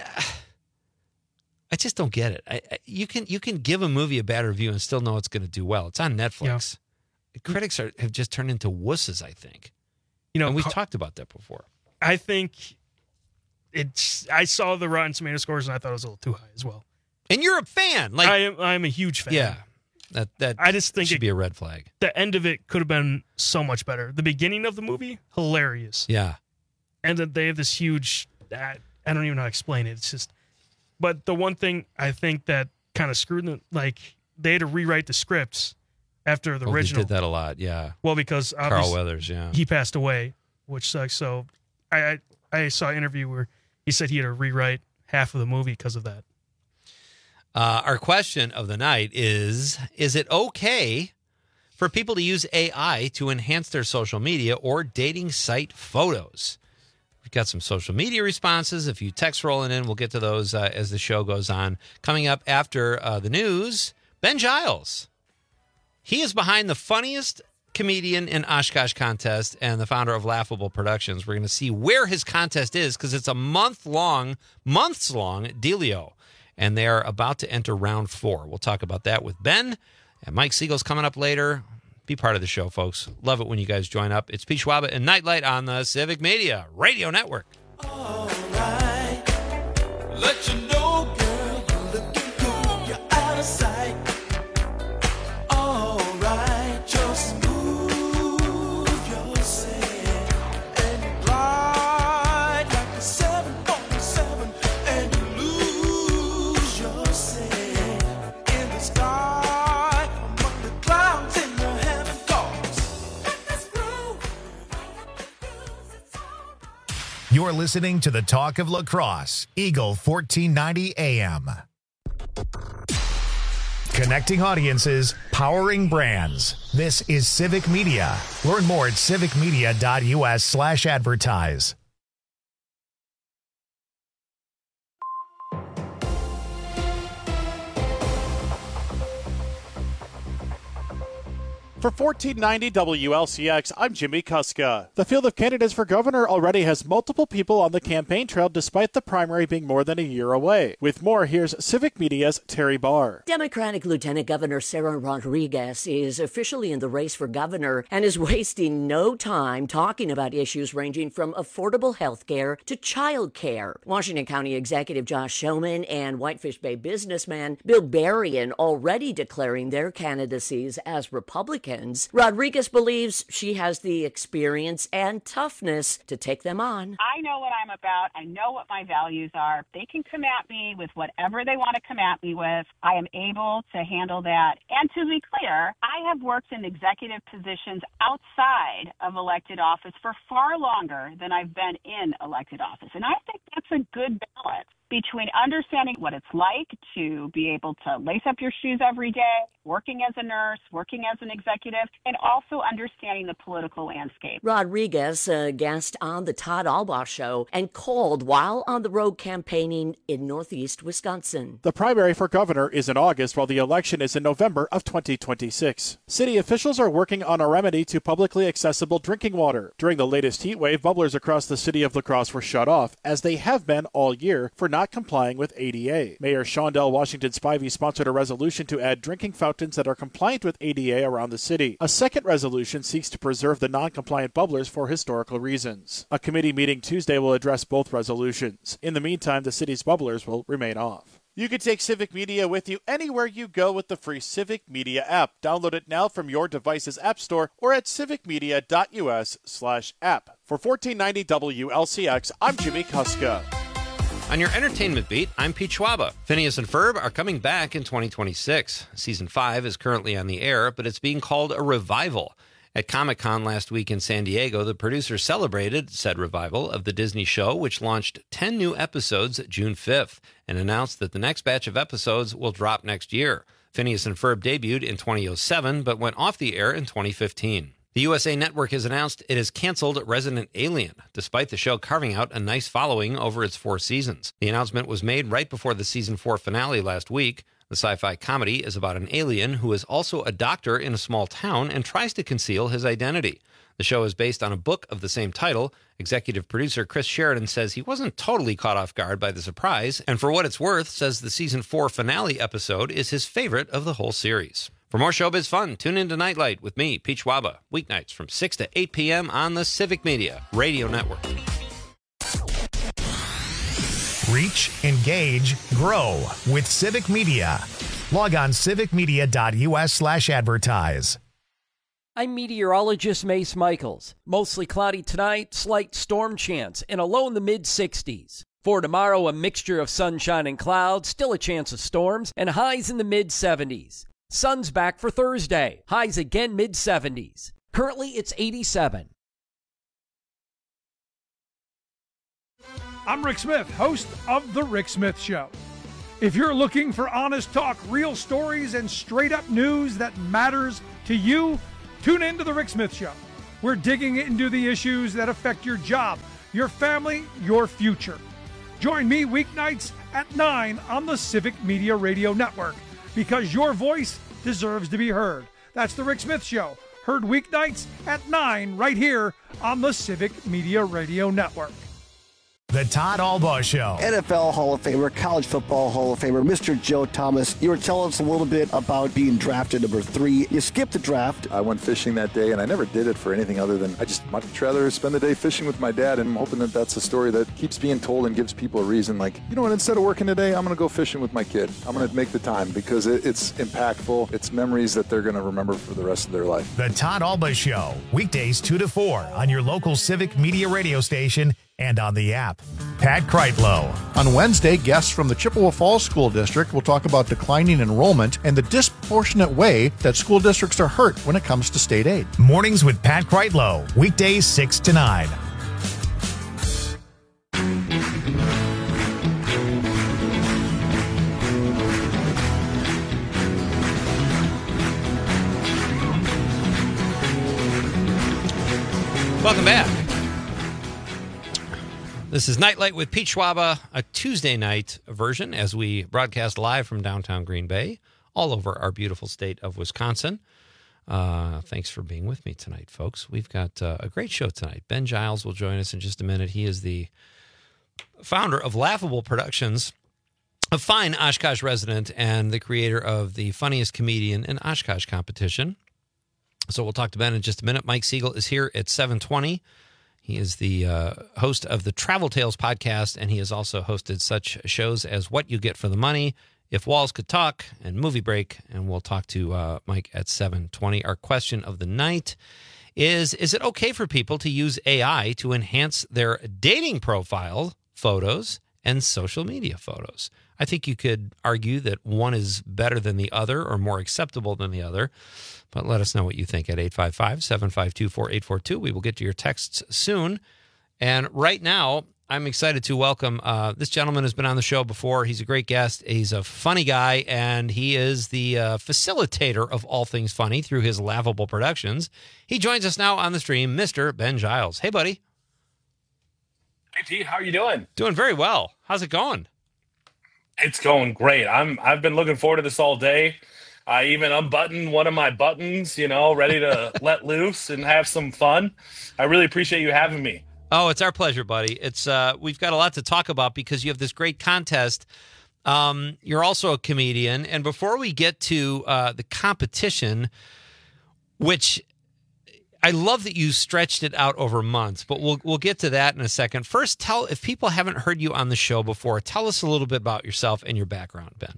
Speaker 13: I just don't get it. I, I, you can you can give a movie a bad review and still know it's going to do well. It's on Netflix. Critics are, have just turned into wusses, I think.
Speaker 14: You know,
Speaker 13: and we've
Speaker 14: Car-
Speaker 13: talked about that before.
Speaker 14: I think it's, I saw the Rotten Tomato scores and I thought it was a little too high as well.
Speaker 13: And you're a fan. Like
Speaker 14: I am, I'm a huge fan.
Speaker 13: Yeah. That that
Speaker 14: I just think
Speaker 13: should
Speaker 14: it-
Speaker 13: be a red flag.
Speaker 14: The end of it could have been so much better. The beginning of the movie, hilarious.
Speaker 13: Yeah.
Speaker 14: And then they have this huge, I, I don't even know how to explain it. It's just, but the one thing I think that kind of screwed them, like they had to rewrite the scripts after the
Speaker 13: Oh, they
Speaker 14: original.
Speaker 13: did that a lot, yeah.
Speaker 14: Well, because
Speaker 13: Carl
Speaker 14: obviously
Speaker 13: Weathers, yeah.
Speaker 14: he passed away, which sucks. So I, I, I saw an interview where he said he had to rewrite half of the movie because of that.
Speaker 13: Uh, our question of the night is, is it okay for people to use A I to enhance their social media or dating site photos? We've got some social media responses. A few texts rolling in. We'll get to those uh, as the show goes on. Coming up after uh, the news, Ben Giles. He is behind the funniest comedian in Oshkosh contest and the founder of Laughable Productions. We're going to see where his contest is because it's a month-long, months-long dealio. And they are about to enter round four. We'll talk about that with Ben. And Mike Siegel's coming up later. Be part of the show, folks. Love it when you guys join up. It's Pete Schwaba and Nightlight on the Civic Media Radio Network.
Speaker 12: Let you know, girl, you're looking good. You're out of sight.
Speaker 1: You're listening to the Talk of La Crosse, Eagle fourteen ninety A M. Connecting audiences, powering brands. This is Civic Media. Learn more at civicmedia.us slash advertise.
Speaker 4: For fourteen ninety W L C X, I'm Jimmy Kuska. The field of candidates for governor already has multiple people on the campaign trail despite the primary being more than a year away. With more, here's Civic Media's Terry Barr.
Speaker 17: Democratic Lieutenant Governor Sarah Rodriguez is officially in the race for governor and is wasting no time talking about issues ranging from affordable health care to child care. Washington County Executive Josh Schoeman and Whitefish Bay businessman Bill Berrien already declaring their candidacies as Republicans. Rodriguez believes she has the experience and toughness to take them on.
Speaker 21: I know what I'm about. I know what my values are. They can come at me with whatever they want to come at me with. I am able to handle that. And to be clear, I have worked in executive positions outside of elected office for far longer than I've been in elected office. And I think that's a good balance between understanding what it's like to be able to lace up your shoes every day, working as a nurse, working as an executive, and also understanding the political landscape.
Speaker 17: Rodriguez, a guest on the Todd Albaugh Show, and called while on the road campaigning in Northeast Wisconsin.
Speaker 4: The primary for governor is in August, while the election is in November of twenty twenty-six. City officials are working on a remedy to publicly accessible drinking water. During the latest heat wave, bubblers across the city of La Crosse were shut off, as they have been all year, for not complying with A D A. Mayor Shondell Washington Spivey sponsored a resolution to add drinking fountains that are compliant with A D A around the city. A second resolution seeks to preserve the non-compliant bubblers for historical reasons. A committee meeting Tuesday will address both resolutions. In the meantime, the city's bubblers will remain off. You can take Civic Media with you anywhere you go with the free Civic Media app. Download it now from your device's app store or at civicmedia.us slash app. For fourteen ninety W L C X, I'm Jimmy Kuska.
Speaker 13: On your entertainment beat, I'm Pete Schwaba. Phineas and Ferb are coming back in twenty twenty-six. Season five is currently on the air, but it's being called a revival. At Comic-Con last week in San Diego, the producers celebrated said revival of the Disney show, which launched ten new episodes June fifth, and announced that the next batch of episodes will drop next year. Phineas and Ferb debuted in two thousand seven, but went off the air in twenty fifteen. The U S A Network has announced it has canceled Resident Alien, despite the show carving out a nice following over its four seasons. The announcement was made right before the season four finale last week. The sci-fi comedy is about an alien who is also a doctor in a small town and tries to conceal his identity. The show is based on a book of the same title. Executive producer Chris Sheridan says he wasn't totally caught off guard by the surprise, and for what it's worth, says the season four finale episode is his favorite of the whole series. For more showbiz fun, tune in to Nightlight with me, Pete Schwaba, weeknights from six to eight p.m. on the Civic Media Radio Network.
Speaker 1: Reach, engage, grow with Civic Media. Log on civicmedia.us slash advertise.
Speaker 8: I'm meteorologist Mace Michaels. Mostly cloudy tonight, slight storm chance, and a low in the mid sixties. For tomorrow, a mixture of sunshine and clouds, still a chance of storms, and highs in the mid seventies. Sun's back for Thursday. Highs again mid seventies. Currently, it's eighty-seven.
Speaker 22: I'm Rick Smith, host of The Rick Smith Show. If you're looking for honest talk, real stories, and straight-up news that matters to you, tune in to The Rick Smith Show. We're digging into the issues that affect your job, your family, your future. Join me weeknights at nine on the Civic Media Radio Network, because your voice deserves to be heard. That's The Rick Smith Show, heard weeknights at nine right here on the Civic Media Radio Network.
Speaker 1: The Todd Albaugh Show.
Speaker 11: N F L Hall of Famer, College Football Hall of Famer, Mister Joe Thomas. You were telling us a little bit about being drafted number three. You skipped the draft.
Speaker 23: I went fishing that day, and I never did it for anything other than I just much rather spend the day fishing with my dad, and I'm hoping that that's a story that keeps being told and gives people a reason. Like, you know what, instead of working today, I'm going to go fishing with my kid. I'm going to make the time because it, it's impactful. It's memories that they're going to remember for the rest of their life.
Speaker 1: The Todd Albaugh Show, weekdays two to four on your local Civic Media radio station and on the app. Pat Kreitlow.
Speaker 10: On Wednesday, guests from the Chippewa Falls School District will talk about declining enrollment and the disproportionate way that school districts are hurt when it comes to state aid.
Speaker 1: Mornings with Pat Kreitlow, weekdays six to nine.
Speaker 13: Welcome back. This is Nightlight with Pete Schwaba, a Tuesday night version as we broadcast live from downtown Green Bay, all over our beautiful state of Wisconsin. Uh, thanks for being with me tonight, folks. We've got uh, a great show tonight. Ben Giles will join us in just a minute. He is the founder of Laughable Productions, a fine Oshkosh resident, and the creator of the funniest comedian in Oshkosh competition. So we'll talk to Ben in just a minute. Mike Siegel is here at seven twenty. He is the uh, host of the Travel Tales podcast, and he has also hosted such shows as What You Get for the Money, If Walls Could Talk, and Movie Break. And we'll talk to uh, Mike at seven twenty. Our question of the night is, is it okay for people to use A I to enhance their dating profile photos and social media photos? I think you could argue that one is better than the other or more acceptable than the other. But let us know what you think at eight five five, seven five two, four eight four two. We will get to your texts soon. And right now, I'm excited to welcome, uh, this gentleman has been on the show before. He's a great guest. He's a funny guy, and he is the uh, facilitator of all things funny through his Laughable Productions. He joins us now on the stream, Mister Ben Giles. Hey, buddy.
Speaker 2: Hey, Pete. How are you doing?
Speaker 13: Doing very well. How's it going?
Speaker 2: It's going great. I'm, I've been looking forward to this all day. I even unbuttoned one of my buttons, you know, ready to let loose and have some fun. I really appreciate you having me.
Speaker 13: Oh, it's our pleasure, buddy. It's uh, we've got a lot to talk about because you have this great contest. Um, you're also a comedian. And before we get to uh, the competition, which I love that you stretched it out over months, but we'll we'll get to that in a second. First, tell, if people haven't heard you on the show before, tell us a little bit about yourself and your background, Ben.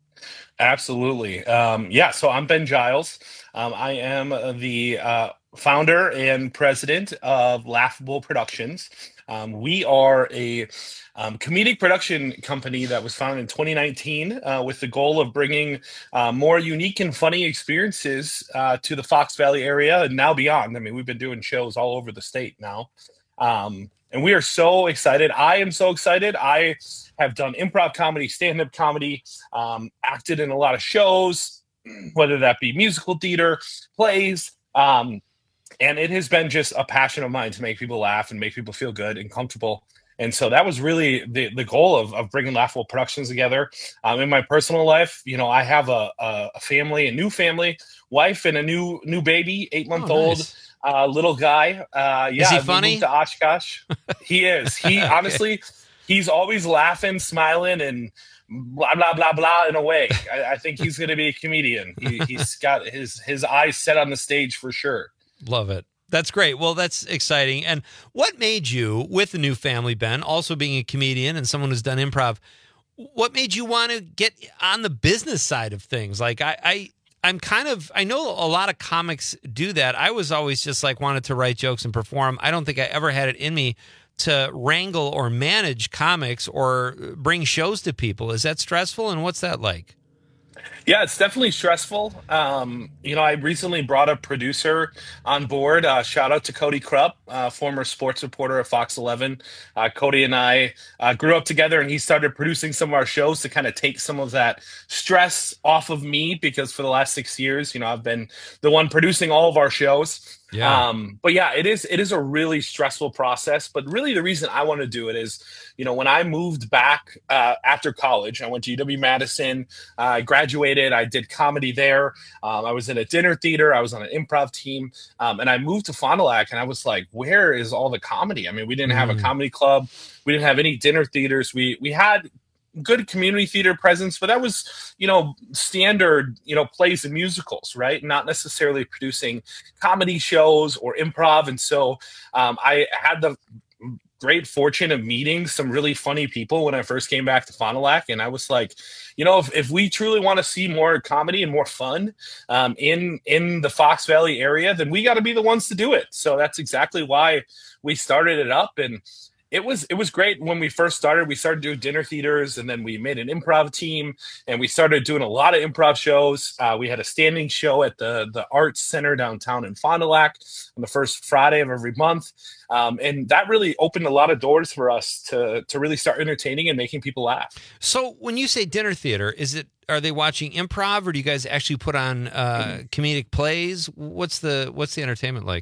Speaker 2: Absolutely. Um, yeah, so I'm Ben Giles. Um, I am the uh, founder and president of Laughable Productions. Um, we are a um, comedic production company that was founded in twenty nineteen uh, with the goal of bringing uh, more unique and funny experiences uh, to the Fox Valley area and now beyond. I mean, we've been doing shows all over the state now. Um, and we are so excited. I am so excited. I have done improv comedy, stand-up comedy, um, acted in a lot of shows, whether that be musical theater, plays, um, and it has been just a passion of mine to make people laugh and make people feel good and comfortable. And so that was really the, the goal of, of bringing Laughable Productions together. Um, in my personal life, you know, I have a, a, a family, a new family, wife, and a new new baby, eight-month-old.
Speaker 13: Nice.
Speaker 2: Uh, little guy. Uh, yeah,
Speaker 13: Is he
Speaker 2: we
Speaker 13: funny?
Speaker 2: moved to Oshkosh. He is. He
Speaker 13: Okay.
Speaker 2: honestly, he's always laughing, smiling, and blah blah blah blah. In a way, I, I think he's going to be a comedian. He, he's got his his eyes set on the stage for sure.
Speaker 13: Love it. That's great. Well, that's exciting. And what made you, with the new family, Ben, also being a comedian and someone who's done improv, what made you want to get on the business side of things? Like I, I I'm kind of, I know a lot of comics do that. I was always just like wanted to write jokes and perform. I don't think I ever had it in me to wrangle or manage comics or bring shows to people. Is that stressful? And what's that like?
Speaker 2: Yeah, it's definitely stressful. Um, you know, I recently brought a producer on board. Uh, shout out to Cody Krupp, uh, former sports reporter at Fox eleven. Uh, Cody and I uh, grew up together, and he started producing some of our shows to kind of take some of that stress off of me, because for the last six years, you know, I've been the one producing all of our shows.
Speaker 13: Yeah.
Speaker 2: Um, but yeah, it is it is a really stressful process. But really, the reason I want to do it is, you know, when I moved back uh, after college, I went to U W Madison. Uh, I graduated. I did comedy there. Um, I was in a dinner theater. I was on an improv team, um, and I moved to Fond du Lac. And I was like, where is all the comedy? I mean, we didn't have a
Speaker 13: Mm.
Speaker 2: comedy club. We didn't have any dinner theaters. We we had good community theater presence, but that was, you know, standard, you know, plays and musicals, right? Not necessarily producing comedy shows or improv. And so um, I had the great fortune of meeting some really funny people when I first came back to Fond du Lac. And I was like, you know, if, if we truly want to see more comedy and more fun um, in, in the Fox Valley area, then we got to be the ones to do it. So that's exactly why we started it up. And It was it was great when we first started. We started doing dinner theaters, and then we made an improv team, and we started doing a lot of improv shows. Uh, we had a standing show at the the Arts Center downtown in Fond du Lac on the first Friday of every month, um, and that really opened a lot of doors for us to to really start entertaining and making people laugh.
Speaker 13: So when you say dinner theater, is it, are they watching improv, or do you guys actually put on uh, comedic plays? What's the what's the entertainment like?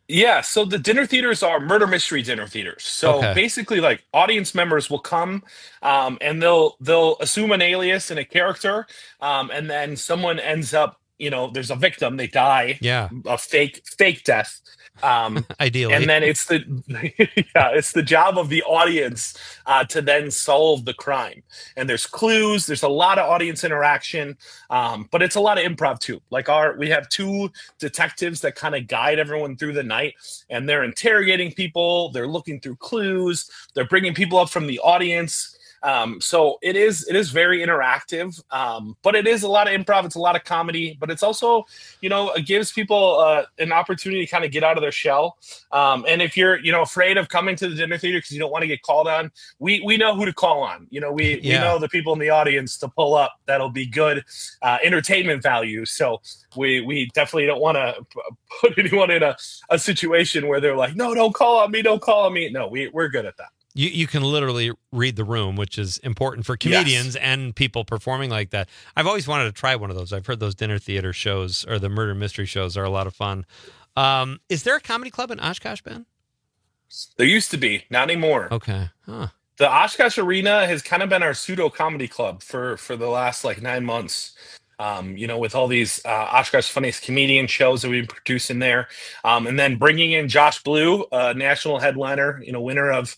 Speaker 2: Yeah, so the dinner theaters are murder mystery dinner theaters. So
Speaker 13: Okay.
Speaker 2: basically, like audience members will come, um, and they'll they'll assume an alias and a character, um, and then someone ends up, you know, there's a victim, they die,
Speaker 13: Yeah.
Speaker 2: a fake fake death, um,
Speaker 13: Ideally.
Speaker 2: and then it's the yeah, it's the job of the audience uh, to then solve the crime. And there's clues, there's a lot of audience interaction, um, but it's a lot of improv too. Like our we have two detectives that kind of guide everyone through the night, and they're interrogating people, they're looking through clues, they're bringing people up from the audience. Um, so it is it is very interactive, um, but it is a lot of improv. It's a lot of comedy, but it's also, you know, it gives people uh, an opportunity to kind of get out of their shell. Um, and if you're, you know, afraid of coming to the dinner theater because you don't want to get called on, we we know who to call on. You know, we
Speaker 13: Yeah.
Speaker 2: we know the people in the audience to pull up. That'll be good uh, entertainment value. So we we definitely don't want to put anyone in a, a situation where they're like, no, don't call on me, don't call on me. No, we we're good at that.
Speaker 13: You you can literally read the room, which is important for comedians and people performing like that. I've always wanted to try one of those. I've heard those dinner theater shows or the murder mystery shows are a lot of fun. Um, is there a comedy club in Oshkosh, Ben?
Speaker 2: There used to be, not anymore.
Speaker 13: Okay. Huh.
Speaker 2: The Oshkosh Arena has kind of been our pseudo comedy club for for the last like nine months. Um, you know, with all these uh, Oshkosh Funniest Comedian shows that we've been producing there, um, and then bringing in Josh Blue, uh, national headliner, you know, winner of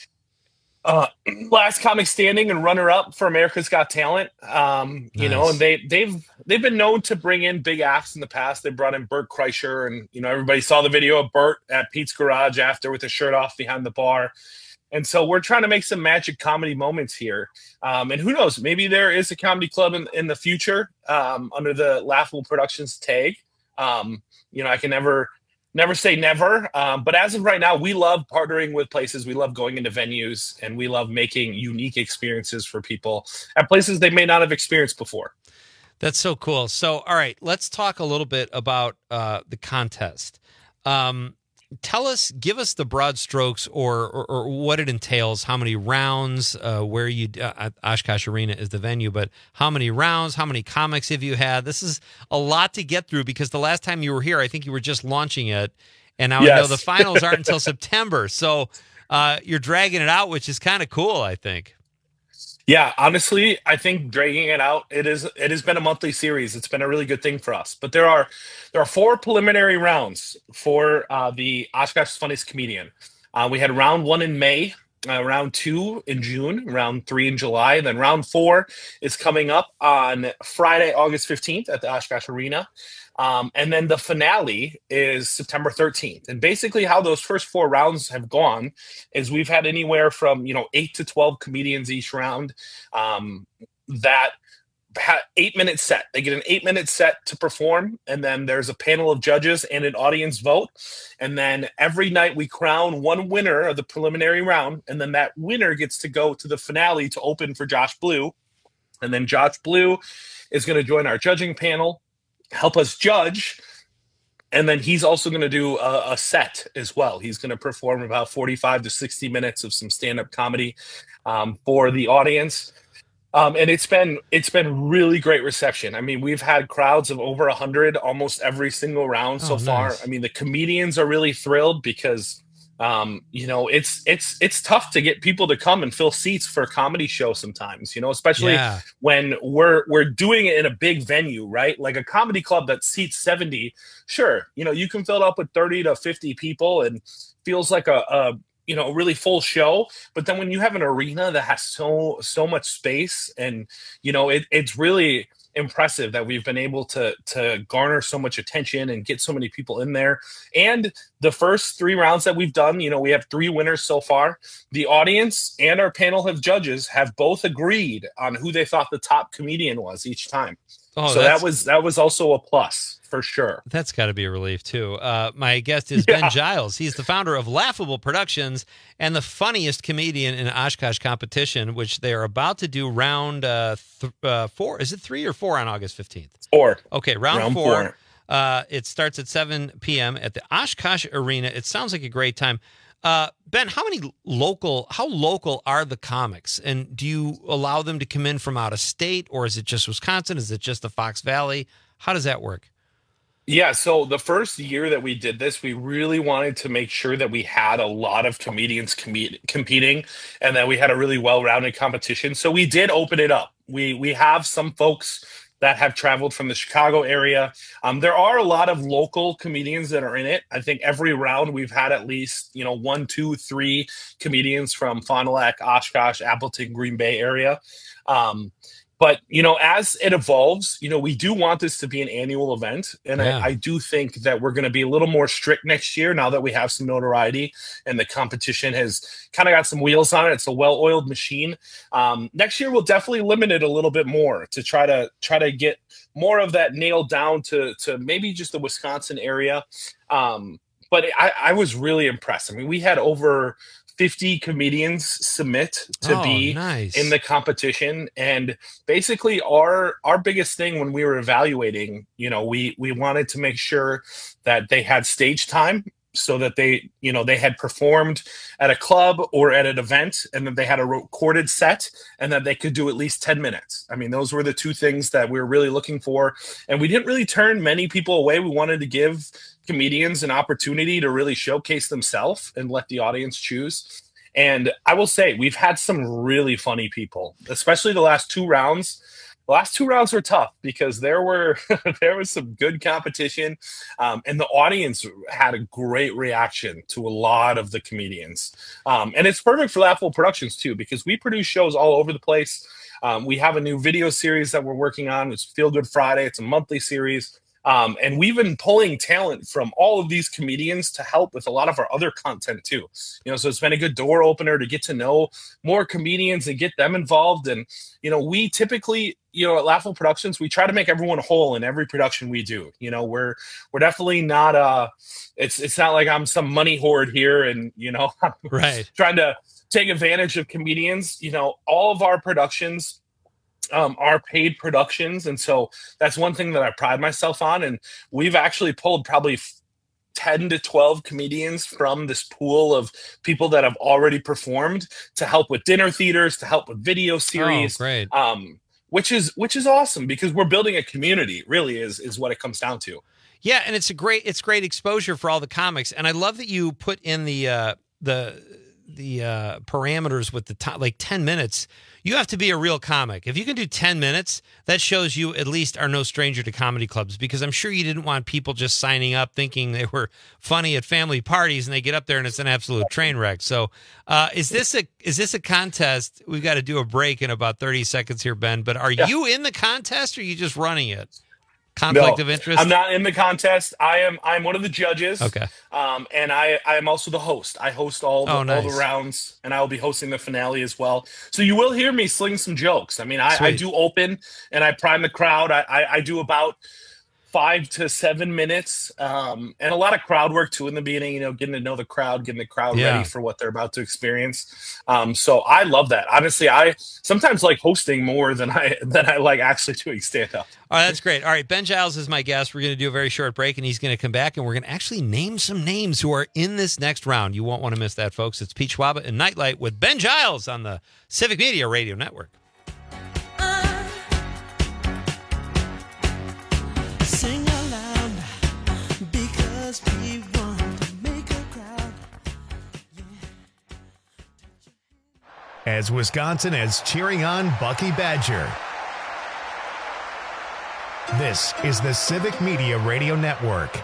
Speaker 2: uh, Last Comic Standing and runner up for America's Got Talent. Um, you know,
Speaker 13: Nice.
Speaker 2: and they they've they've been known to bring in big acts in the past. They brought in Bert Kreischer, and you know, everybody saw the video of Bert at Pete's Garage after with his shirt off behind the bar. And so we're trying to make some magic comedy moments here. Um, and who knows, maybe there is a comedy club in, in the future um, under the Laughable Productions tag. Um, you know, I can never, never say never. Um, but as of right now, we love partnering with places. We love going into venues, and we love making unique experiences for people at places they may not have experienced before.
Speaker 13: That's so cool. So, all right, let's talk a little bit about uh, the contest. Um, tell us, give us the broad strokes or, or, or what it entails, how many rounds, uh, where you, uh, Oshkosh Arena is the venue, but how many rounds, how many comics have you had? This is a lot to get through because the last time you were here, I think you were just launching it. And now I know
Speaker 2: Yes.
Speaker 13: the finals aren't until September. So uh, you're dragging it out, which is kind of cool, I think.
Speaker 2: Yeah, honestly, I think dragging it out, it is it has been a monthly series. It's been a really good thing for us. But there are there are four preliminary rounds for uh, the Oshkosh Funniest Comedian. Uh, we had round one in May, uh, round two in June, round three in July. Then round four is coming up on Friday, August fifteenth at the Oshkosh Arena. Um, and then the finale is September thirteenth. And basically how those first four rounds have gone is we've had anywhere from, you know, eight to twelve comedians each round um, that ha- eight minute set. They get an eight minute set to perform. And then there's a panel of judges and an audience vote. And then every night we crown one winner of the preliminary round. And then that winner gets to go to the finale to open for Josh Blue. And then Josh Blue is going to join our judging panel, help us judge, and then he's also going to do a, a set as well. He's going to perform about forty-five to sixty minutes of some stand-up comedy um, for the audience. Um, and it's been it's been really great reception. I mean, we've had crowds of over one hundred almost every single round so
Speaker 13: Oh,
Speaker 2: far.
Speaker 13: nice.
Speaker 2: I mean, the comedians are really thrilled because um, you know, it's it's it's tough to get people to come and fill seats for a comedy show sometimes, you know, especially
Speaker 13: Yeah.
Speaker 2: when we're we're doing it in a big venue, right? Like a comedy club that seats seventy, sure, you know, you can fill it up with thirty to fifty people and feels like a, a you know, a really full show. But then when you have an arena that has so so much space, and you know, it, it's really impressive that we've been able to to garner so much attention and get so many people in there. And the first three rounds that we've done, you know, we have three winners so far. The audience and our panel of judges have both agreed on who they thought the top comedian was each time.
Speaker 13: Oh,
Speaker 2: so
Speaker 13: that's-
Speaker 2: that was that was also a plus for sure.
Speaker 13: That's got to be a relief, too. Uh, my guest is
Speaker 2: Yeah.
Speaker 13: Ben Giles. He's the founder of Laughable Productions and the funniest comedian in Oshkosh competition, which they are about to do round uh, th- uh, four. Is it three or four on August fifteenth?
Speaker 2: Four.
Speaker 13: Okay, round,
Speaker 2: Round
Speaker 13: four.
Speaker 2: four.
Speaker 13: Uh, it starts at seven p.m. at the Oshkosh Arena. It sounds like a great time. Uh, Ben, how many local, how local are the comics? And do you allow them to come in from out of state, or is it just Wisconsin? Is it just the Fox Valley? How does that work?
Speaker 2: Yeah, so the first year that we did this, we really wanted to make sure that we had a lot of comedians com- competing and that we had a really well-rounded competition. So we did open it up. We we have some folks that have traveled from the Chicago area. Um, there are a lot of local comedians that are in it. I think every round we've had at least, you know, one, two, three comedians from Fond du Lac, Oshkosh, Appleton, Green Bay area. Um, But, you know, as it evolves, you know, we do want this to be an annual event. And
Speaker 13: Yeah.
Speaker 2: I, I do think that we're going to be a little more strict next year now that we have some notoriety and the competition has kind of got some wheels on it. It's a well-oiled machine. Um, next year, we'll definitely limit it a little bit more to try to try to get more of that nailed down to, to maybe just the Wisconsin area. Um, but I, I was really impressed. I mean, we had over fifty comedians submit to
Speaker 13: Oh,
Speaker 2: be
Speaker 13: nice.
Speaker 2: in the competition. And basically our our biggest thing when we were evaluating, you know, we we wanted to make sure that they had stage time so that they, you know, they had performed at a club or at an event and that they had a recorded set and that they could do at least ten minutes. I mean, those were the two things that we were really looking for. And we didn't really turn many people away. We wanted to give comedians an opportunity to really showcase themselves and let the audience choose. And I will say, we've had some really funny people, especially the last two rounds. The last two rounds were tough because there were there was some good competition, um, and the audience had a great reaction to a lot of the comedians. Um, and it's perfect for Laughable Productions too, because we produce shows all over the place. Um, we have a new video series that we're working on. It's Feel Good Friday. It's a monthly series. Um, and we've been pulling talent from all of these comedians to help with a lot of our other content too. You know, so it's been a good door opener to get to know more comedians and get them involved. And, you know, we typically, you know, at Laughable Productions, we try to make everyone whole in every production we do. You know, we're, we're definitely not, uh, it's, it's not like I'm some money hoard here and, you know,
Speaker 13: Right.
Speaker 2: trying to take advantage of comedians. You know, all of our productions um, are paid productions. And so that's one thing that I pride myself on. And we've actually pulled probably ten to twelve comedians from this pool of people that have already performed to help with dinner theaters, to help with video series.
Speaker 13: Oh, great.
Speaker 2: Um, which is, which is awesome because we're building a community, really is, is what it comes down to.
Speaker 13: Yeah. And it's a great, it's great exposure for all the comics. And I love that you put in the, uh, the, the uh, parameters with the time, like ten minutes. You have to be a real comic. If you can do ten minutes, that shows you at least are no stranger to comedy clubs, because I'm sure you didn't want people just signing up thinking they were funny at family parties and they get up there and it's an absolute train wreck. So uh, is this a is this a contest? We've got to do a break in about thirty seconds here, Ben, but are
Speaker 2: Yeah.
Speaker 13: you in the contest or are you just running it? Conflict
Speaker 2: No,
Speaker 13: of interest?
Speaker 2: I'm not in the contest. I am I'm one of the judges.
Speaker 13: Okay.
Speaker 2: Um, and I, I am also the host. I host all the,
Speaker 13: Oh,
Speaker 2: all
Speaker 13: nice.
Speaker 2: the rounds, and I will be hosting the finale as well. So you will hear me sling some jokes. I mean, I, I
Speaker 13: Sweet.
Speaker 2: do open and I prime the crowd. I, I, I do about five to seven minutes, um, and a lot of crowd work too in the beginning. You know, getting to know the crowd, getting the crowd
Speaker 13: Yeah.
Speaker 2: ready for what they're about to experience. Um, so I love that. Honestly, I sometimes like hosting more than I than I like actually doing stand up.
Speaker 13: All right, that's great. All right, Ben Giles is my guest. We're going to do a very short break, and he's going to come back, and we're going to actually name some names who are in this next round. You won't want to miss that, folks. It's Pete Schwaba and Nightlight with Ben Giles on the Civic Media Radio Network.
Speaker 12: Sing aloud because we want to make a crowd.
Speaker 1: As Wisconsin is cheering on Bucky Badger. This is the Civic Media Radio Network.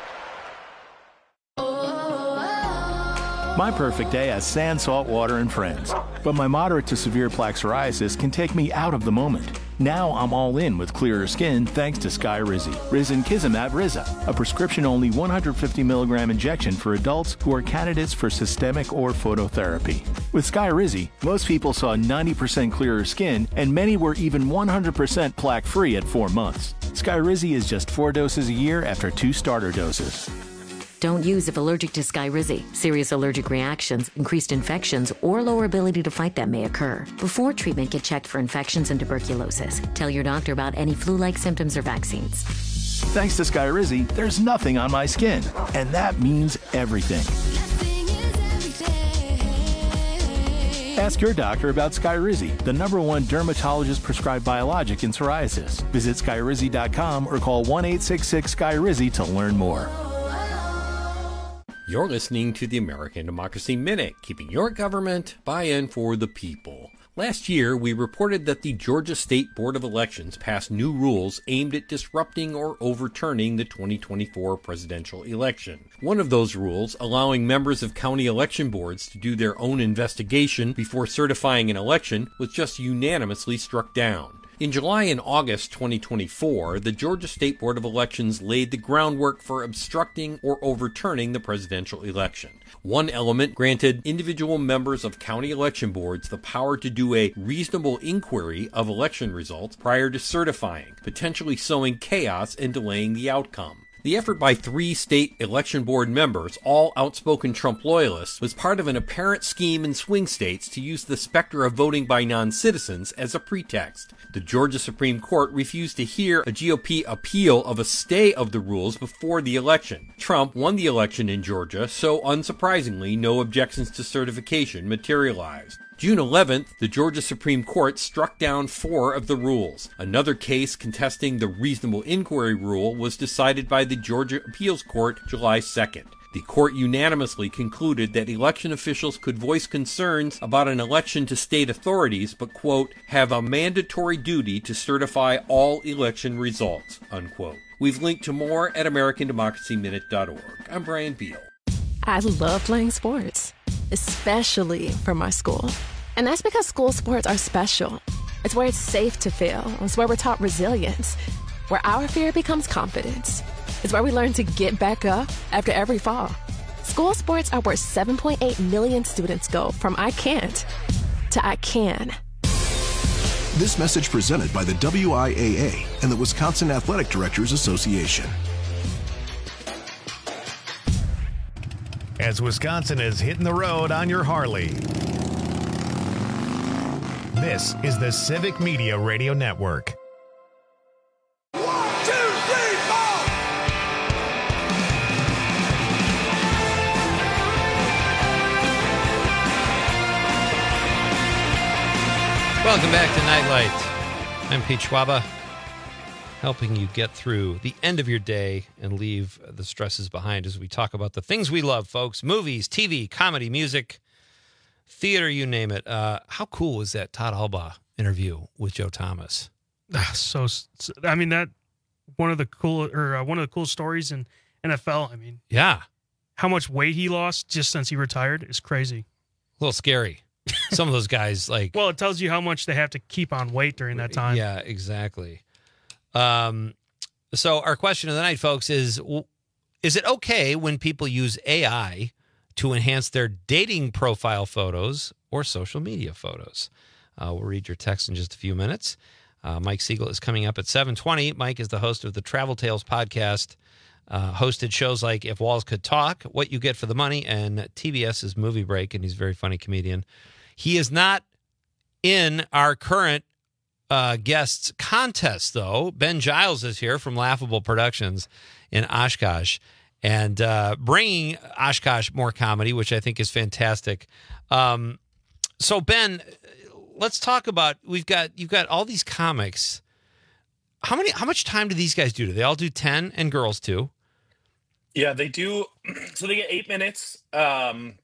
Speaker 3: My perfect day has sand, salt water, and friends. But my moderate to severe plaque psoriasis can take me out of the moment. Now I'm all in with clearer skin thanks to Skyrizi. Risankizumab Riza, a prescription-only one hundred fifty milligram injection for adults who are candidates for systemic or phototherapy. With Skyrizi, most people saw ninety percent clearer skin, and many were even one hundred percent plaque-free at four months. Skyrizi is just four doses a year after two starter doses.
Speaker 17: Don't use if allergic to Skyrizi. Serious allergic reactions, increased infections, or lower ability to fight them may occur. Before treatment, get checked for infections and tuberculosis. Tell your doctor about any flu-like symptoms or vaccines.
Speaker 3: Thanks to Skyrizi, there's nothing on my skin, and that means everything. Ask your doctor about Skyrizi, the number one dermatologist-prescribed biologic in psoriasis. Visit skyrizi dot com or call one eight six six Skyrizi to learn more.
Speaker 5: You're listening to the American Democracy Minute, keeping your government buy-in for the people. Last year, we reported that the Georgia State Board of Elections passed new rules aimed at disrupting or overturning the twenty twenty-four presidential election. One of those rules, allowing members of county election boards to do their own investigation before certifying an election, was just unanimously struck down. In July and August twenty twenty-four, the Georgia State Board of Elections laid the groundwork for obstructing or overturning the presidential election. One element granted individual members of county election boards the power to do a reasonable inquiry of election results prior to certifying, potentially sowing chaos and delaying the outcome. The effort by three state election board members, all outspoken Trump loyalists, was part of an apparent scheme in swing states to use the specter of voting by non-citizens as a pretext. The Georgia Supreme Court refused to hear a G O P appeal of a stay of the rules before the election. Trump won the election in Georgia, so unsurprisingly, no objections to certification materialized. June eleventh, the Georgia Supreme Court struck down four of the rules. Another case contesting the reasonable inquiry rule was decided by the Georgia Appeals Court July second. The court unanimously concluded that election officials could voice concerns about an election to state authorities, but, quote, have a mandatory duty to certify all election results, unquote. We've linked to more at american democracy minute dot org. I'm Brian Beal.
Speaker 6: I love playing sports, especially for my school. And that's because school sports are special. It's where it's safe to fail. It's where we're taught resilience, where our fear becomes confidence. It's where we learn to get back up after every fall. School sports are where seven point eight million students go from I can't to I can.
Speaker 7: This message presented by the W I A A and the Wisconsin Athletic Directors Association.
Speaker 1: As Wisconsin is hitting the road on your Harley. This is the Civic Media Radio Network.
Speaker 13: Welcome back to Nightlight. I'm Pete Schwaba, helping you get through the end of your day and leave the stresses behind as we talk about the things we love, folks. Movies, T V, comedy, music, theater, you name it. Uh, how cool was that Todd Albaugh interview with Joe Thomas?
Speaker 14: So, I mean, that one of the cool or uh, one of the cool stories in N F L. I mean,
Speaker 13: yeah,
Speaker 14: how much weight he lost just since he retired is crazy.
Speaker 13: A little scary. Some of those guys, like,
Speaker 14: well, it tells you how much they have to keep on weight during that time.
Speaker 13: Yeah, exactly. Um, so our question of the night, folks, is: is it okay when people use A I to enhance their dating profile photos or social media photos? Uh, we'll read your text in just a few minutes. Uh, Mike Siegel is coming up at seven twenty. Mike is the host of the Travel Tales podcast, uh, hosted shows like If Walls Could Talk, What You Get for the Money, and TBS's Movie Break, and he's a very funny comedian. He is not in our current uh, guests contest, though. Ben Giles is here from Laughable Productions in Oshkosh, and uh, bringing Oshkosh more comedy, which I think is fantastic. Um, so, Ben, let's talk about, we've got, you've got all these comics. How many, how much time do these guys do? Do they all do ten, and girls too?
Speaker 2: Yeah, they do. So they get eight minutes um,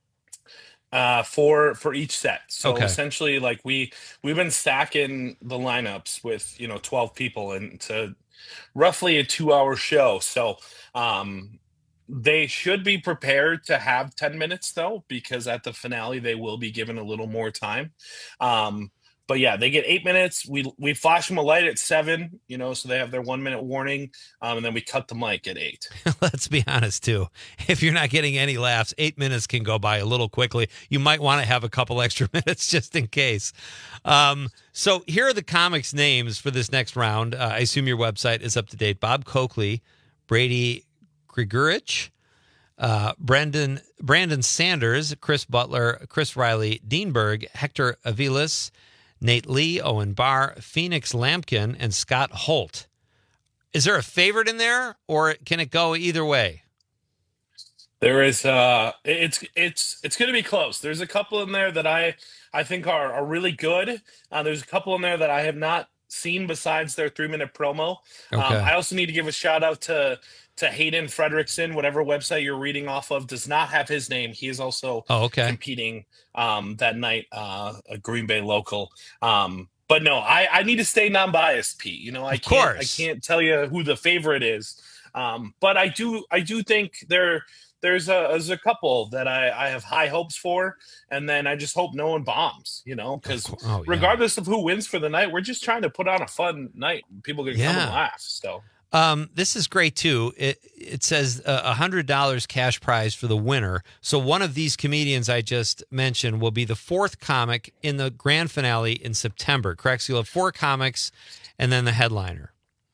Speaker 2: uh, for for each set. So
Speaker 13: Okay.
Speaker 2: essentially, like we we've been stacking the lineups with you know twelve people, and it's a roughly a two hour show. So um, they should be prepared to have ten minutes though, because at the finale they will be given a little more time. Um, But yeah, they get eight minutes. We we flash them a light at seven, you know, so they have their one minute warning, um, and then we cut the mic at eight.
Speaker 13: Let's be honest, too. If you're not getting any laughs, eight minutes can go by a little quickly. You might want to have a couple extra minutes just in case. Um, so here are the comics' names for this next round. Uh, I assume your website is up to date. Bob Coakley, Brady Grigorich, uh, Brendan Brandon Sanders, Chris Butler, Chris Riley, Dean Berg, Hector Aviles, Nate Lee, Owen Barr, Phoenix Lampkin, and Scott Holt. Is there a favorite in there, or can it go either way?
Speaker 2: There is uh it's it's it's going to be close. There's a couple in there that I I think are are really good. Uh, there's a couple in there that I have not seen besides their three minute promo. Um,
Speaker 13: Okay.
Speaker 2: I also need to give a shout out to to Hayden Fredrickson. Whatever website you're reading off of does not have his name. He is also
Speaker 13: Oh, okay.
Speaker 2: competing um, that night, uh, a Green Bay local. Um, but no, I, I need to stay non-biased, Pete. You know, I
Speaker 13: Of
Speaker 2: can't
Speaker 13: course.
Speaker 2: I can't tell you who the favorite is. Um, but I do I do think there there's a there's a couple that I, I have high hopes for, and then I just hope no one bombs, you know, because
Speaker 13: Oh, yeah.
Speaker 2: regardless of who wins for the night, we're just trying to put on a fun night. People can come
Speaker 13: Yeah.
Speaker 2: and laugh. So
Speaker 13: Um, this is great too. It it says a uh, hundred dollars cash prize for the winner. So one of these comedians I just mentioned will be the fourth comic in the grand finale in September. Correct? So you'll have four comics, and then the headliner.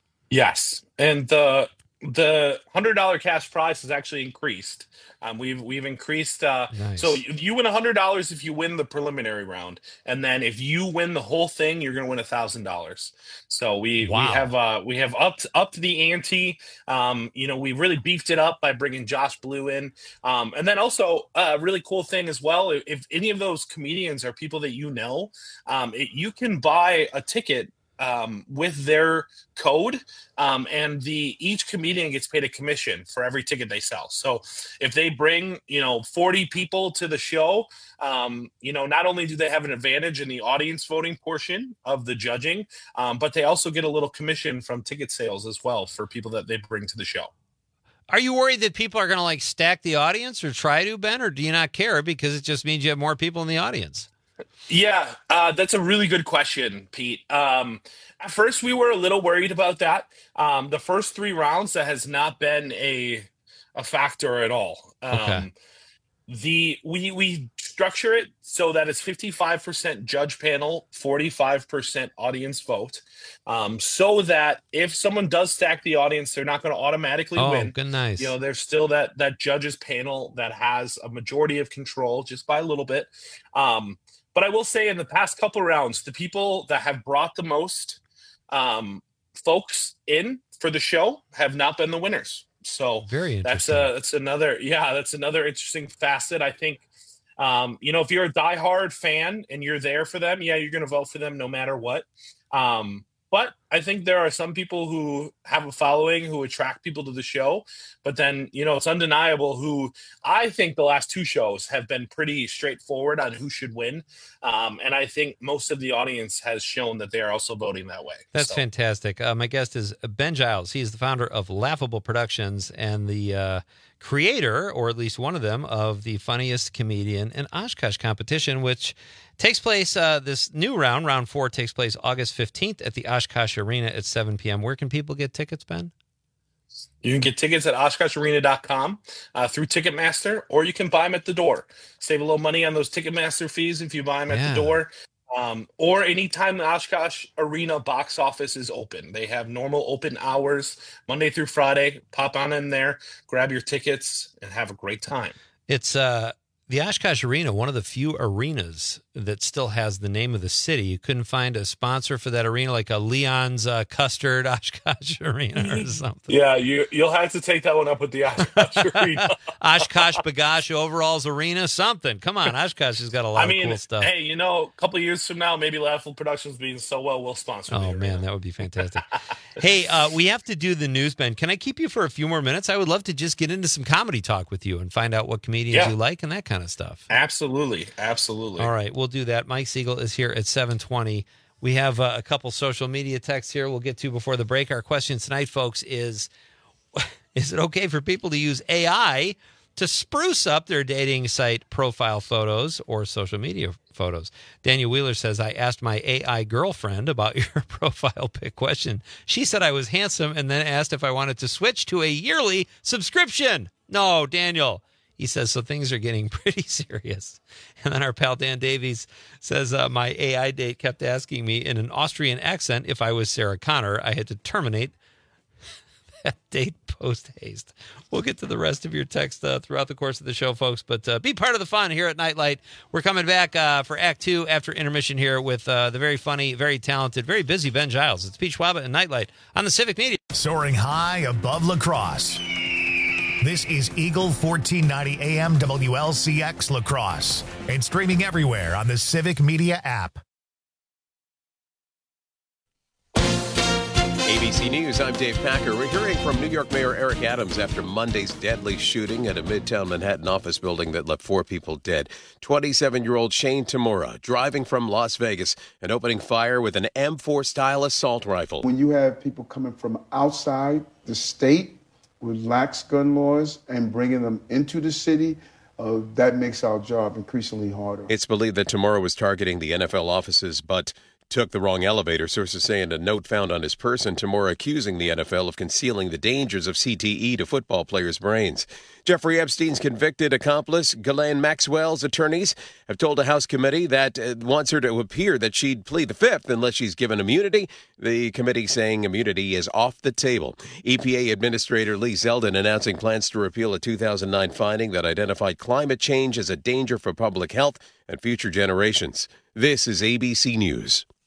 Speaker 2: yes, and the the hundred dollar cash prize has actually increased. Um, we've we've increased. Uh,
Speaker 13: Nice.
Speaker 2: So you, you win a hundred dollars if you win the preliminary round, and then if you win the whole thing, you're going to win a thousand dollars. So we
Speaker 13: Wow.
Speaker 2: we have uh, we have upped upped the ante. Um, you know, we really beefed it up by bringing Josh Blue in, um, and then also a really cool thing as well. If, if any of those comedians are people that you know, um, it, you can buy a ticket um, with their code, um, and the each comedian gets paid a commission for every ticket they sell. So if they bring, you know, forty people to the show, um, you know, not only do they have an advantage in the audience voting portion of the judging, um, but they also get a little commission from ticket sales as well for people that they bring to the show.
Speaker 13: Are you worried that people are going to like stack the audience or try to, Ben, or do you not care because it just means you have more people in the audience?
Speaker 2: Yeah, uh, that's a really good question, Pete. Um, at first, we were a little worried about that. Um, the first three rounds, that has not been a a factor at all. Um,
Speaker 13: Okay.
Speaker 2: The we we structure it so that it's fifty-five percent judge panel, forty-five percent audience vote, um, so that if someone does stack the audience, they're not going to automatically
Speaker 13: Oh,
Speaker 2: win.
Speaker 13: good, nice.
Speaker 2: You know, there's still that that judges panel that has a majority of control just by a little bit. Um, but I will say, in the past couple rounds, the people that have brought the most um, folks in for the show have not been the winners. So
Speaker 13: Very
Speaker 2: that's
Speaker 13: interesting.
Speaker 2: a that's another yeah that's another interesting facet. I think um, you know, if you're a diehard fan and you're there for them, yeah, you're going to vote for them no matter what. Um, but I think there are some people who have a following who attract people to the show. But then, you know, it's undeniable who I think the last two shows have been pretty straightforward on who should win. Um, and I think most of the audience has shown that they are also voting that way.
Speaker 13: That's
Speaker 2: So-
Speaker 13: fantastic. Uh, my guest is Ben Giles. He's the founder of Laughable Productions and the uh, creator, or at least one of them, of the funniest comedian in Oshkosh competition, which takes place uh, this new round. Round four takes place August fifteenth at the Oshkosh Arena at seven p.m. Where can people get tickets, Ben?
Speaker 2: You can get tickets at oshkosh arena dot com uh, through Ticketmaster, or you can buy them at the door. Save a little money on those Ticketmaster fees if you buy them at
Speaker 13: Yeah.
Speaker 2: the door. Um, or anytime the Oshkosh Arena box office is open. They have normal open hours, Monday through Friday. Pop on in there, grab your tickets, and have a great time.
Speaker 13: It's uh, the Oshkosh Arena, one of the few arenas that still has the name of the city. You couldn't find a sponsor for that arena, like a Leon's uh, Custard Oshkosh Arena or something.
Speaker 2: Yeah, you, you'll have to take that one up with the Oshkosh Arena.
Speaker 13: Oshkosh Bagosh Overalls Arena, something. Come on, Oshkosh has got a lot
Speaker 2: I mean,
Speaker 13: of cool stuff.
Speaker 2: hey, you know, a couple of years from now, maybe Laughable Productions being so well, we'll sponsor
Speaker 13: Oh,
Speaker 2: the
Speaker 13: man, that would be fantastic. Hey, uh, we have to do the news, Ben. Can I keep you for a few more minutes? I would love to just get into some comedy talk with you and find out what comedians
Speaker 2: Yeah.
Speaker 13: you like and that kind of stuff.
Speaker 2: Absolutely. Absolutely.
Speaker 13: All right, we'll do that. Mike Siegel is here at seven twenty. We have uh, a couple social media texts here we'll get to before the break. Our question tonight, folks, is, is it okay for people to use A I to spruce up their dating site profile photos or social media photos? Daniel Wheeler says, I asked my A I girlfriend about your profile pic question. She said I was handsome and then asked if I wanted to switch to a yearly subscription. No, Daniel. He says, so things are getting pretty serious. And then our pal Dan Davies says, uh, my A I date kept asking me in an Austrian accent if I was Sarah Connor. I had to terminate that date post haste. We'll get to the rest of your text uh, throughout the course of the show, folks. But uh, be part of the fun here at Nightlight. We're coming back uh, for Act Two after intermission here with uh, the very funny, very talented, very busy Ben Giles. It's Pete Schwaba and Nightlight on the Civic Media.
Speaker 1: Soaring high above lacrosse. This is Eagle fourteen ninety A M W L C X La Crosse and streaming everywhere on the Civic Media app.
Speaker 9: A B C News, I'm Dave Packer. We're hearing from New York Mayor Eric Adams after Monday's deadly shooting at a Midtown Manhattan office building that left four people dead. twenty-seven-year-old Shane Tamura driving from Las Vegas and opening fire with an M four style assault rifle.
Speaker 15: When you have people coming from outside the state with lax gun laws and bringing them into the city, uh, that makes our job increasingly harder.
Speaker 9: It's believed that Tamura was targeting the N F L offices, but took the wrong elevator. Sources say in a note found on his person, Tamura accusing the N F L of concealing the dangers of C T E to football players' brains. Jeffrey Epstein's convicted accomplice, Ghislaine Maxwell's attorneys, have told a House committee that uh, wants her to appear that she'd plead the fifth unless she's given immunity. The committee saying immunity is off the table. E P A Administrator Lee Zeldin announcing plans to repeal a two thousand nine finding that identified climate change as a danger for public health and future generations. This is A B C News.